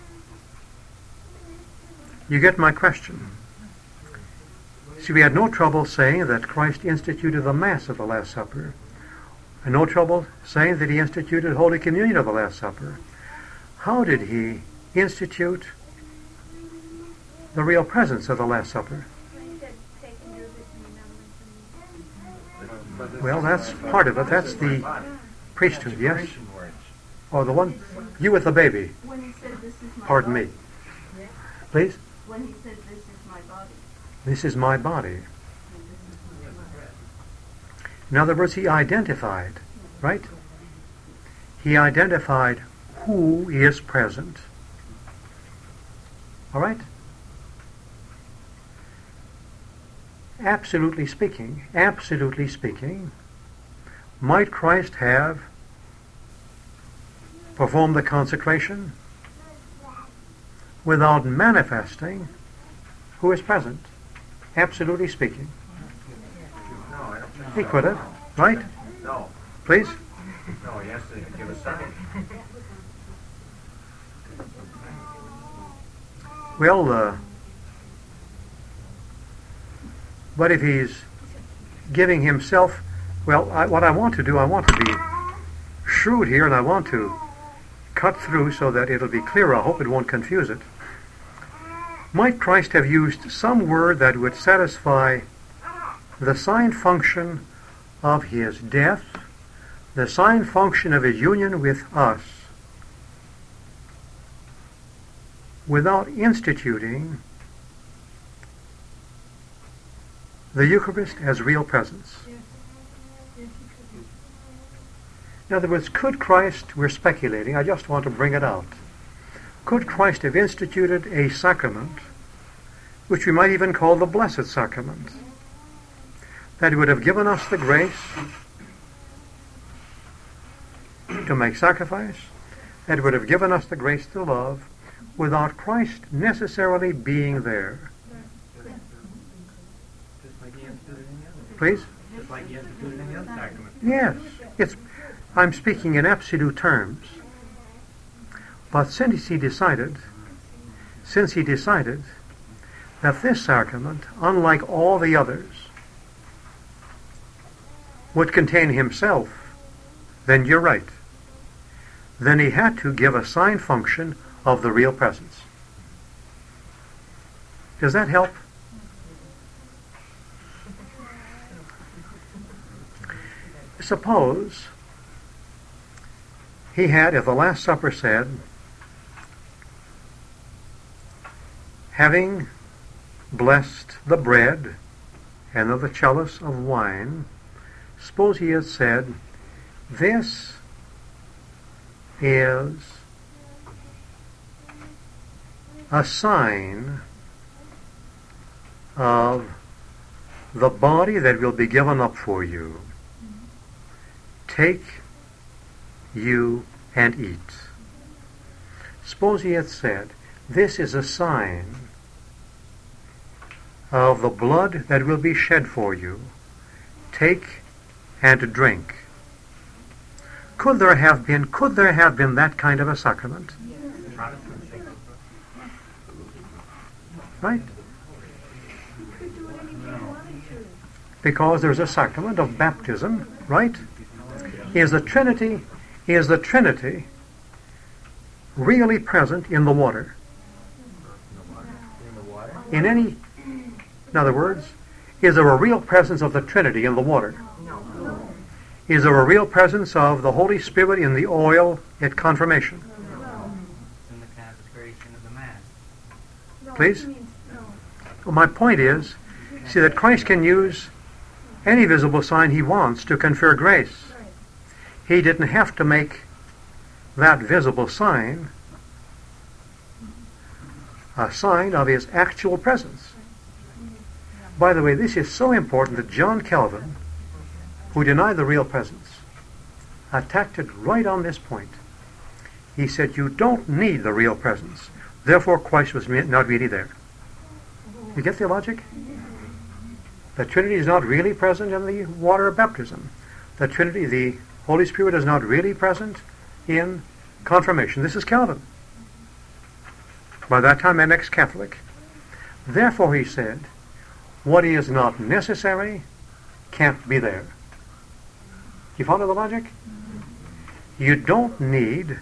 You get my question. See, we had no trouble saying that Christ instituted the Mass of the Last Supper, and no trouble saying that he instituted Holy Communion of the Last Supper. How did he institute the real presence of the Last Supper? Well, that's part of it. That's the priesthood, yes? Or the one, you with the baby. When he said, "This is my Pardon body." me. Please? When he said, "This is my body." This is my body. In other words, he identified, right? He identified who is present. All right? Absolutely speaking, might Christ have performed the consecration without manifesting who is present? Absolutely speaking. No, I don't think He so. could have, right? No. Please? No, he has to give a sign. Well, but if he's giving himself, well, what I want to do, I want to be shrewd here, and I want to cut through so that it'll be clear. I hope it won't confuse it. Might Christ have used some word that would satisfy the sign function of his death, the sign function of his union with us, without instituting the Eucharist as real presence? In other words, could Christ, we're speculating, I just want to bring it out, could Christ have instituted a sacrament, which we might even call the Blessed Sacrament, that would have given us the grace to make sacrifice that would have given us the grace to love without Christ necessarily being there. Just like he instituted any other. Please? Just like he instituted any other sacrament. Yes. I'm speaking in absolute terms. But since he decided that this sacrament, unlike all the others, would contain himself, then you're right. Then he had to give a sign function of the real presence. Does that help? Suppose he had, at the Last Supper, said, having blessed the bread and of the chalice of wine, suppose he had said, this is a sign of the body that will be given up for you. Take you and eat. Suppose he had said, this is a sign of the blood that will be shed for you. Take and drink. Could there have been that kind of a sacrament? Right? Because there's a sacrament of baptism, right? Is the Trinity really present in the water? In other words, is there a real presence of the Trinity in the water? No. Is there a real presence of the Holy Spirit in the oil at confirmation? No. In the consecration of the Mass. Please? Well, my point is, see that Christ can use any visible sign he wants to confer grace. He didn't have to make that visible sign a sign of his actual presence. By the way, this is so important that John Calvin, who denied the real presence, attacked it right on this point. He said, you don't need the real presence. Therefore, Christ was not really there. You get the logic? The Trinity is not really present in the water of baptism. The Trinity, the Holy Spirit, is not really present in confirmation. This is Calvin. By that time, I'm ex-Catholic. Therefore, he said, what is not necessary can't be there. You follow the logic? You don't need,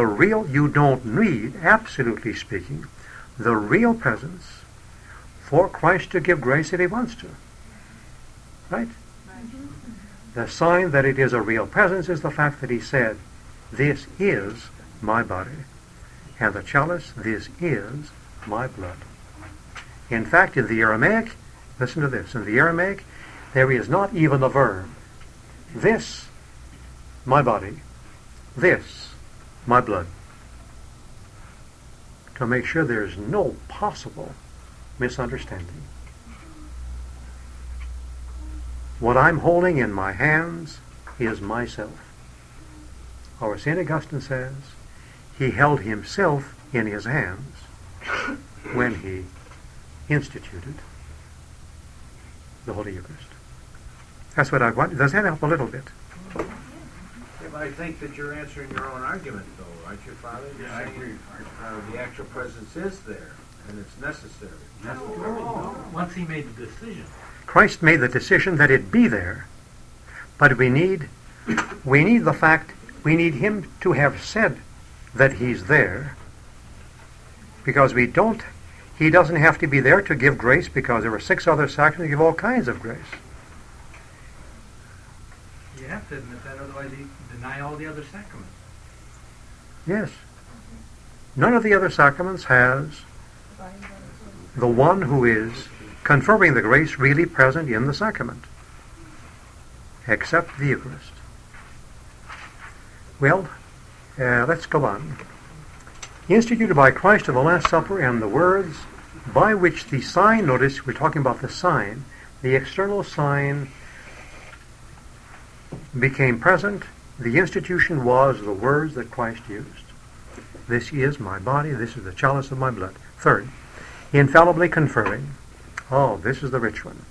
absolutely speaking, the real presence for Christ to give grace if he wants to. Right? The sign that it is a real presence is the fact that he said, this is my body. And the chalice, this is my blood. In fact, in the Aramaic, listen to this, in the Aramaic, there is not even a verb. This, my body. This, my blood. To make sure there is no possible misunderstanding. What I'm holding in my hands is myself. Or St. Augustine says, he held himself in his hands when he instituted the Holy Eucharist. That's what I want. Does that help a little bit? Yeah, but I think that you're answering your own argument, though, aren't you, Father? You're Yeah, I saying, agree. the actual presence is there, and it's necessary. Once he made the decision. Christ made the decision that it be there, but we need the fact, we need him to have said that he's there, because he doesn't have to be there to give grace, because there are 6 other sacraments that give all kinds of grace. You have to admit that, otherwise you deny all the other sacraments. Yes. None of the other sacraments has the one who is conferring the grace really present in the sacrament, except the Eucharist. Well, let's go on. Instituted by Christ at the Last Supper, and the words by which the sign, notice we're talking about the sign, the external sign became present The institution was the words that Christ used. This is my body, this is the chalice of my blood. Third, infallibly conferring. Oh, this is the rich one.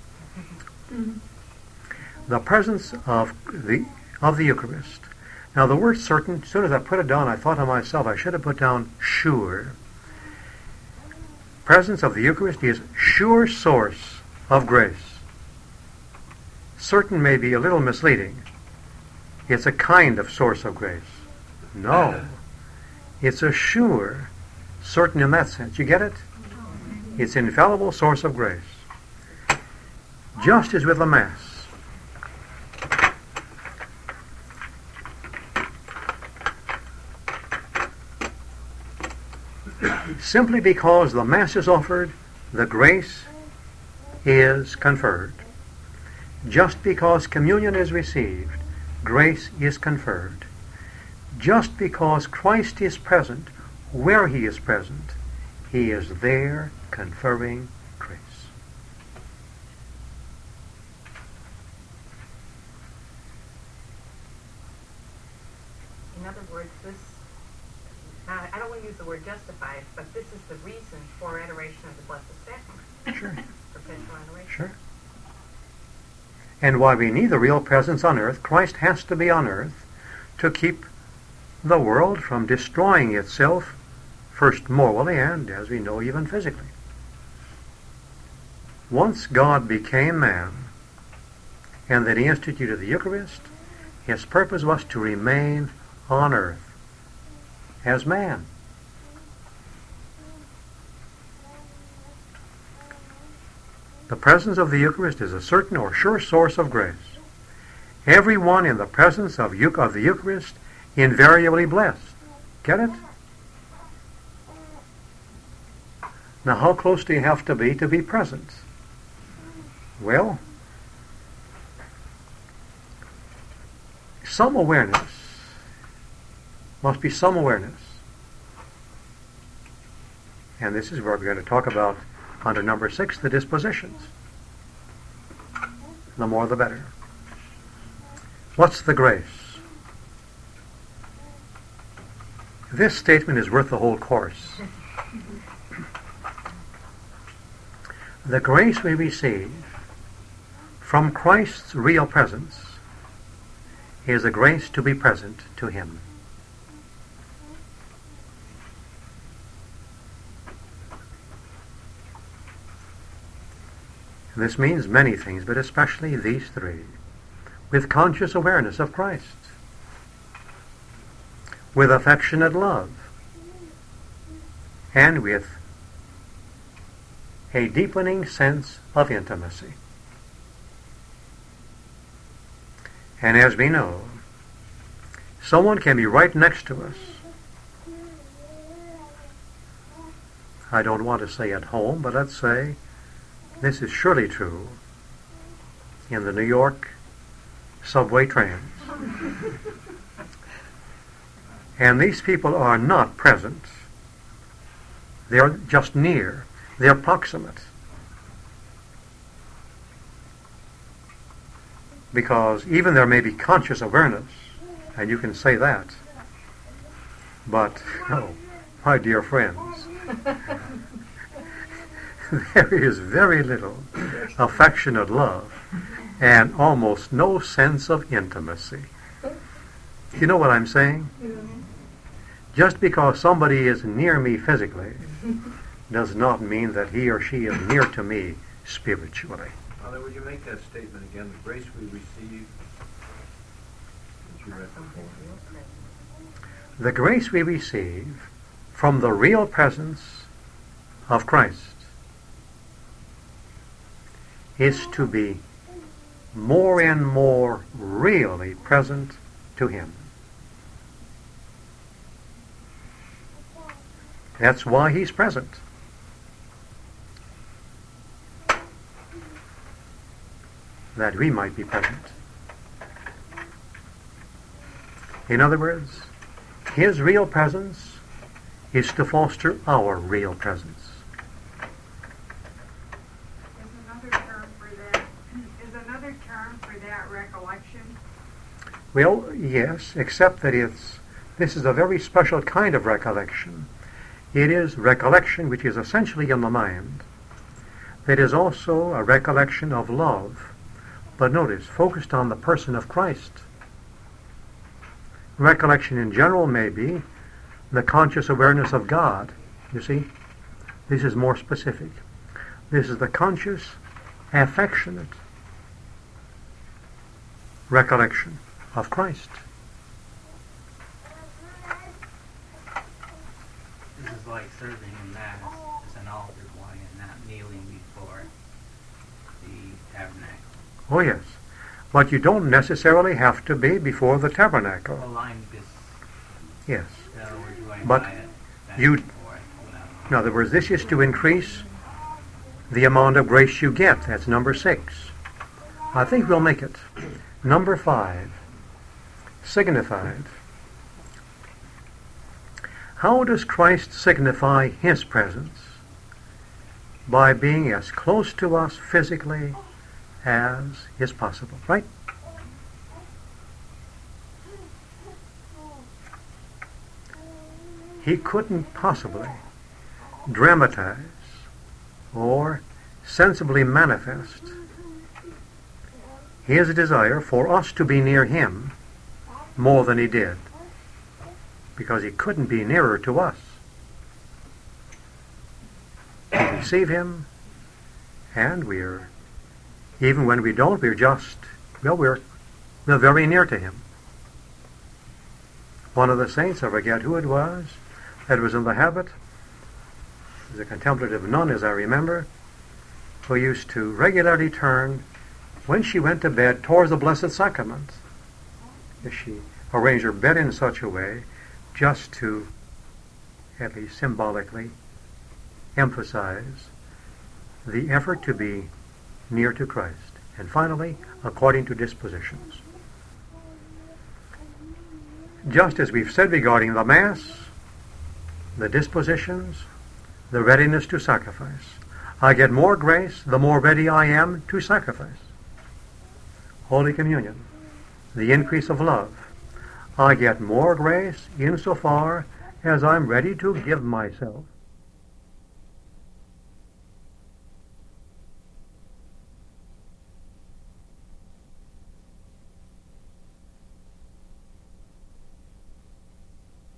The presence of the Eucharist. Now the word certain, as soon as I put it down, I thought to myself, I should have put down sure. Presence of the Eucharist is sure source of grace. Certain may be a little misleading. It's a kind of source of grace. No. It's a sure, certain in that sense. You get it? It's an infallible source of grace. Just as with the Mass. Simply because the Mass is offered, the grace is conferred. Just because communion is received, grace is conferred. Just because Christ is present where he is present, he is there conferring grace. In other words, this, I don't want to use the word justified, but this is the reason for adoration of the Blessed Sacrament. Sure. Perpetual adoration. Sure. And while we need the real presence on earth, Christ has to be on earth to keep the world from destroying itself, first morally and, as we know, even physically. Once God became man and that he instituted the Eucharist, his purpose was to remain on earth as man. The presence of the Eucharist is a certain or sure source of grace. Everyone in the presence of the Eucharist invariably blessed. Get it? Now, how close do you have to be present? Well, some awareness. Must be some awareness. And this is where we're going to talk about, under number 6, the dispositions. The more the better. What's the grace? This statement is worth the whole course. The grace we receive from Christ's real presence is a grace to be present to him. This means many things, but especially these three. With conscious awareness of Christ. With affectionate love. And with a deepening sense of intimacy. And as we know, someone can be right next to us. I don't want to say at home, but let's say this is surely true in the New York subway trains. And these people are not present. They're just near. They're proximate. Because even there may be conscious awareness, and you can say that, but, oh, my dear friends, there is very little affectionate love and almost no sense of intimacy. You know what I'm saying? Just because somebody is near me physically does not mean that he or she is near to me spiritually. Father, would you make that statement again? The grace we receive that you read before. The grace we receive from the real presence of Christ is to be more and more really present to him. That's why he's present. That we might be present. In other words, his real presence is to foster our real presence. Is another term for that recollection? Well, yes, except that this is a very special kind of recollection. It is recollection which is essentially in the mind. It is also a recollection of love, but notice, focused on the person of Christ. Recollection in general may be the conscious awareness of God. You see, this is more specific. This is the conscious, affectionate recollection of Christ. This is like serving in Mass as an altar boy and not kneeling before the tabernacle. Oh yes, but you don't necessarily have to be before the tabernacle. Well, I'm just... Yes. In other words, going But by it, back you, and forth without- in other words, this is to increase the amount of grace you get. That's number 6. I think we'll make it. Number 5, signified. How does Christ signify his presence? By being as close to us physically as is possible, right? He couldn't possibly dramatize or sensibly manifest his desire for us to be near him more than he did, because he couldn't be nearer to us. We receive him, and even when we don't, we're very near to him. One of the saints, I forget who it was, that was in the habit, was a contemplative nun, as I remember, who used to regularly turn, when she went to bed, towards the Blessed Sacrament. She arranged her bed in such a way just to, at least symbolically, emphasize the effort to be near to Christ. And finally, according to dispositions. Just as we've said regarding the Mass, the dispositions, the readiness to sacrifice. I get more grace the more ready I am to sacrifice. Holy Communion, the increase of love. I get more grace insofar as I'm ready to give myself